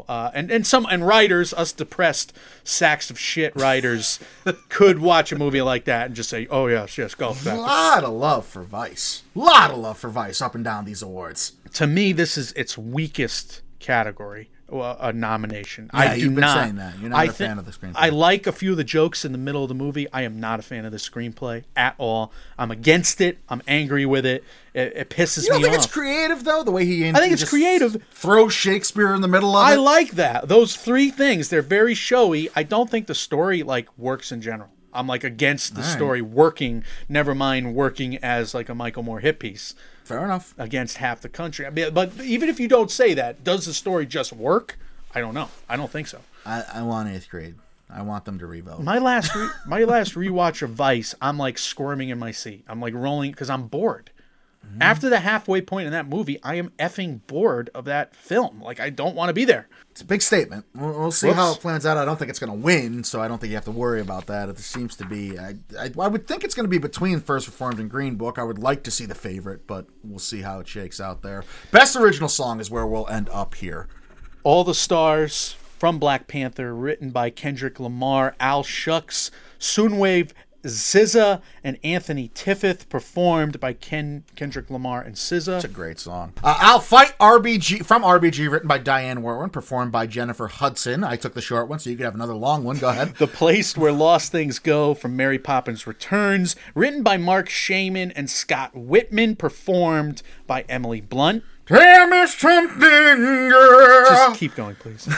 and writers, us depressed sacks of shit writers, could watch a movie like that and just say, "Oh yes, go A back." lot of love for Vice. Lot of love for Vice up and down these awards. To me, this is its weakest category. a nomination. Yeah, I do you've been not. saying that. You're not a fan of the screenplay. I like a few of the jokes in the middle of the movie. I am not a fan of the screenplay at all. I'm against it. I'm angry with it. It pisses me off. You don't think it's creative, though? The way I think it's creative. Throws Shakespeare in the middle of it? I like that. Those three things, they're very showy. I don't think the story works in general. I'm against the story working, never mind working as a Michael Moore hit piece. Fair enough. Against half the country. But even if you don't say that, does the story just work? I don't know. I don't think so. I want 8th grade. I want them to revote. My last rewatch of Vice, I'm squirming in my seat. I'm rolling because I'm bored. Mm-hmm. After the halfway point in that movie, I am effing bored of that film. I don't want to be there. It's a big statement. We'll see how it plans out. I don't think it's going to win, so I don't think you have to worry about that. It seems to be... I would think it's going to be between First Reformed and Green Book. I would like to see The Favorite, but we'll see how it shakes out there. Best original song is where we'll end up here. All the Stars from Black Panther, written by Kendrick Lamar, Al Shucks, Soonwave SZA, and Anthony Tiffith, performed by Kendrick Lamar and SZA. It's a great song. I'll Fight RBG, from RBG, written by Diane Warren, performed by Jennifer Hudson. I took the short one, so you could have another long one. Go ahead. The Place Where Lost Things Go, from Mary Poppins Returns, written by Mark Shaman and Scott Whitman, performed by Emily Blunt. Tell me something, girl. Just keep going, please.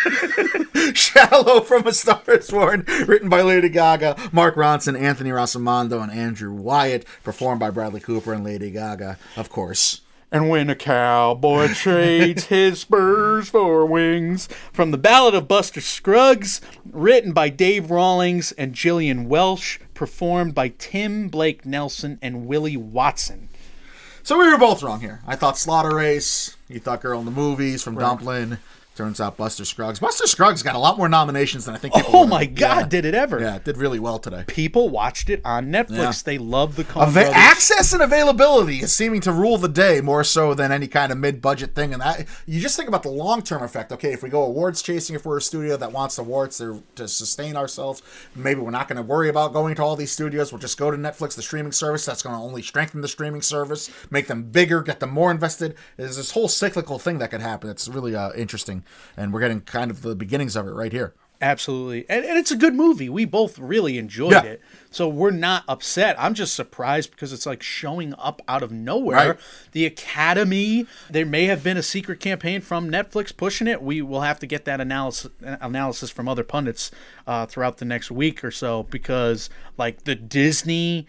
Shallow, from A Star Is Born, written by Lady Gaga, Mark Ronson, Anthony Rossimondo, and Andrew Wyatt, performed by Bradley Cooper and Lady Gaga, of course. And when a cowboy trades his spurs for wings, from The Ballad of Buster Scruggs, written by Dave Rawlings and Gillian Welsh, performed by Tim Blake Nelson and Willie Watson. So we were both wrong here. I thought Slaughter Race. You thought Girl in the Movies from Dumplin'. Turns out Buster Scruggs. Buster Scruggs got a lot more nominations than I think people my God, did it ever. Yeah, it did really well today. People watched it on Netflix. Yeah. They love the Coen Brothers. Access and availability is seeming to rule the day more so than any kind of mid-budget thing. And that, you just think about the long-term effect. Okay, if we go awards chasing, if we're a studio that wants awards to sustain ourselves, maybe we're not going to worry about going to all these studios. We'll just go to Netflix, the streaming service. That's going to only strengthen the streaming service, make them bigger, get them more invested. There's this whole cyclical thing that could happen. It's really interesting. And we're getting kind of the beginnings of it right here. Absolutely. And it's a good movie. We both really enjoyed it. So we're not upset. I'm just surprised because it's showing up out of nowhere. Right. The Academy, there may have been a secret campaign from Netflix pushing it. We will have to get that analysis from other pundits throughout the next week or so, because the Disney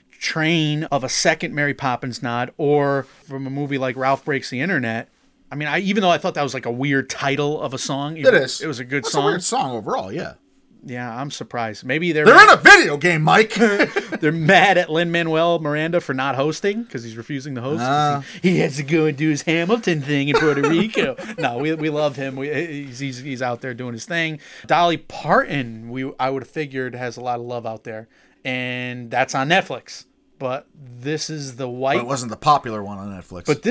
train of a second Mary Poppins nod, or from a movie like Ralph Breaks the Internet. I mean, even though I thought that was a weird title of a song. It is. It was a good That's song. It's a weird song overall, yeah. Yeah, I'm surprised. Maybe they're in a video game, Mike. They're mad at Lin-Manuel Miranda for not hosting because he's refusing to host. He has to go and do his Hamilton thing in Puerto Rico. No, we love him. He's out there doing his thing. Dolly Parton, I would have figured, has a lot of love out there, and that's on Netflix. But this is the white... But it wasn't the popular one on Netflix. But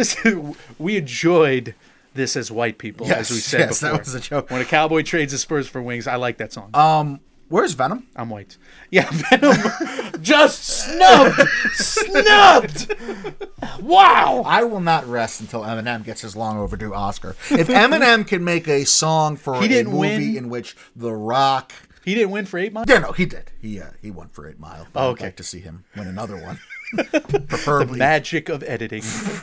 we enjoyed this as white people, as we said before. That was a joke. When a cowboy trades his spurs for wings, I like that song. Where's Venom? I'm white. Yeah, Venom just snubbed! Wow! I will not rest until Eminem gets his long overdue Oscar. If Eminem can make a song for a movie in which The Rock... He didn't win for 8 Mile? Yeah, no, he did. He won for 8 Mile. Oh, okay. I'd like to see him win another one. Preferably. The magic of editing.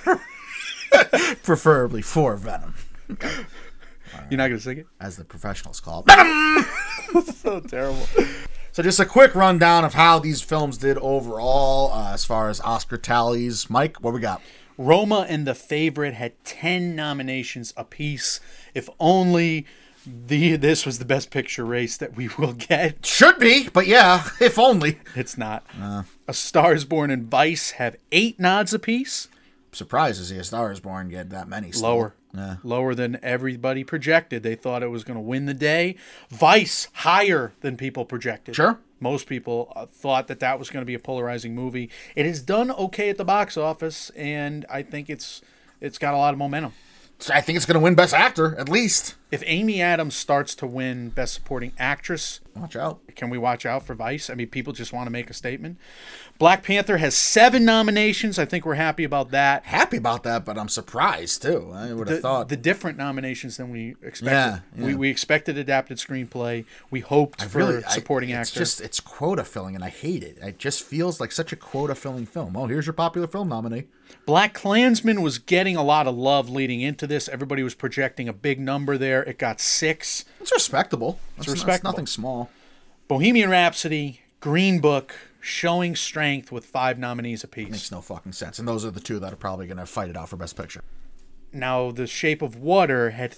Preferably for Venom. You're not going to sing it? As the professionals call it. Venom! So terrible. So just a quick rundown of how these films did overall as far as Oscar tallies. Mike, what we got? Roma and The Favorite had 10 nominations apiece. If only... this was the best picture race that we will get. Should be, but yeah, if only. It's not. A Star Is Born and Vice have 8 nods apiece. I'm surprised to see A Star Is Born get that many. Still. Lower. Yeah. Lower than everybody projected. They thought it was going to win the day. Vice, higher than people projected. Sure. Most people thought that was going to be a polarizing movie. It has done okay at the box office, and I think it's got a lot of momentum. I think it's going to win Best Actor, at least. If Amy Adams starts to win Best Supporting Actress, Watch out. can we watch out for Vice? I mean, people just want to make a statement. Black Panther has 7 nominations. I think we're happy about that. Happy about that, but I'm surprised too. I would have thought The different nominations than we expected. Yeah. We expected adapted screenplay. We hoped for supporting actor. It's quota filling, and I hate it. It just feels like such a quota filling film. Oh, here's your popular film nominee. Black Klansman was getting a lot of love leading into this. Everybody was projecting a big number there. It got 6. It's respectable. It's respectable. Nothing small. Bohemian Rhapsody, Green Book, Showing Strength with 5 nominees apiece. Makes no fucking sense. And those are the 2 that are probably going to fight it out for Best Picture. Now, The Shape of Water had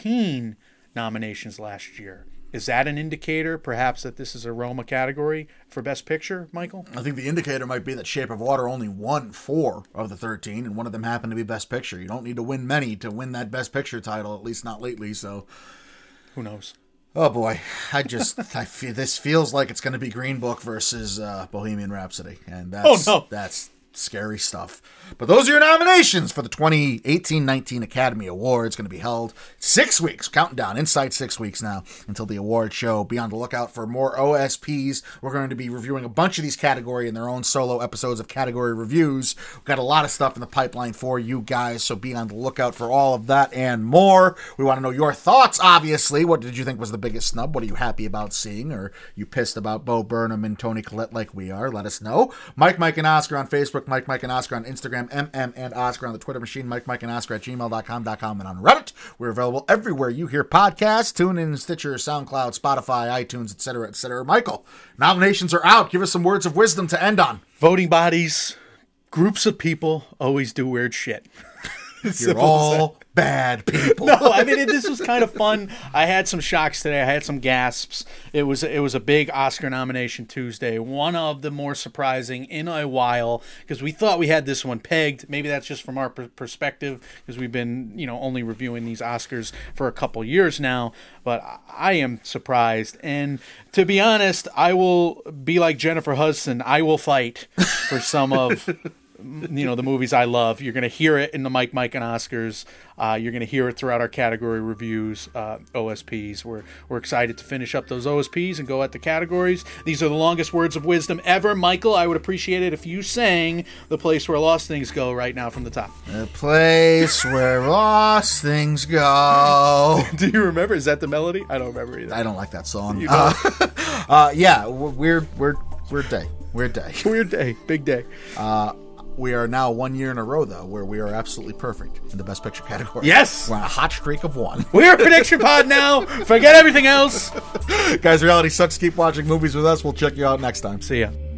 13 nominations last year. Is that an indicator, perhaps, that this is a Roma category for Best Picture, Michael? I think the indicator might be that Shape of Water only won 4 of the 13, and one of them happened to be Best Picture. You don't need to win many to win that Best Picture title, at least not lately, so... Who knows? Oh boy, I feel this feels like it's going to be Green Book versus Bohemian Rhapsody, and that's scary stuff. But those are your nominations for the 2018-19 Academy Awards. Going to be held 6 weeks, counting down, inside 6 weeks now until the award show. Be on the lookout for more OSPs. We're going to be reviewing a bunch of these categories in their own solo episodes of category reviews. We've got a lot of stuff in the pipeline for you guys, so be on the lookout for all of that and more. We want to know your thoughts, obviously. What did you think was the biggest snub? What are you happy about seeing? Or you pissed about Bo Burnham and Toni Collette like we are? Let us know. Mike, and Oscar on Facebook, Mike, and Oscar on Instagram, and Oscar on the Twitter machine, Mike, and Oscar at gmail.com, and on Reddit. We're available everywhere you hear podcasts, TuneIn, Stitcher, SoundCloud, Spotify, iTunes, etc., etc. Michael, nominations are out. Give us some words of wisdom to end on. Voting bodies, groups of people always do weird shit. You're all bad people. No, I mean, this was kind of fun. I had some shocks today. I had some gasps. It was a big Oscar nomination Tuesday. One of the more surprising in a while, because we thought we had this one pegged. Maybe that's just from our perspective, because we've been, only reviewing these Oscars for a couple years now. But I am surprised. And to be honest, I will be like Jennifer Hudson. I will fight for some of... the movies I love. You're going to hear it in the Mike, and Oscars. You're going to hear it throughout our category reviews, OSPs. We're excited to finish up those OSPs and go at the categories. These are the longest words of wisdom ever. Michael, I would appreciate it if you sang The Place Where Lost Things Go right now from the top. The place where lost things go. Do you remember? Is that the melody? I don't remember either. I don't like that song. You know? Yeah, weird day. Weird day. Weird day. Big day. We are now 1 year in a row, though, where we are absolutely perfect in the Best Picture category. Yes! We're on a hot streak of 1. We're a prediction pod now. Forget everything else. Guys, reality sucks. Keep watching movies with us. We'll check you out next time. See ya.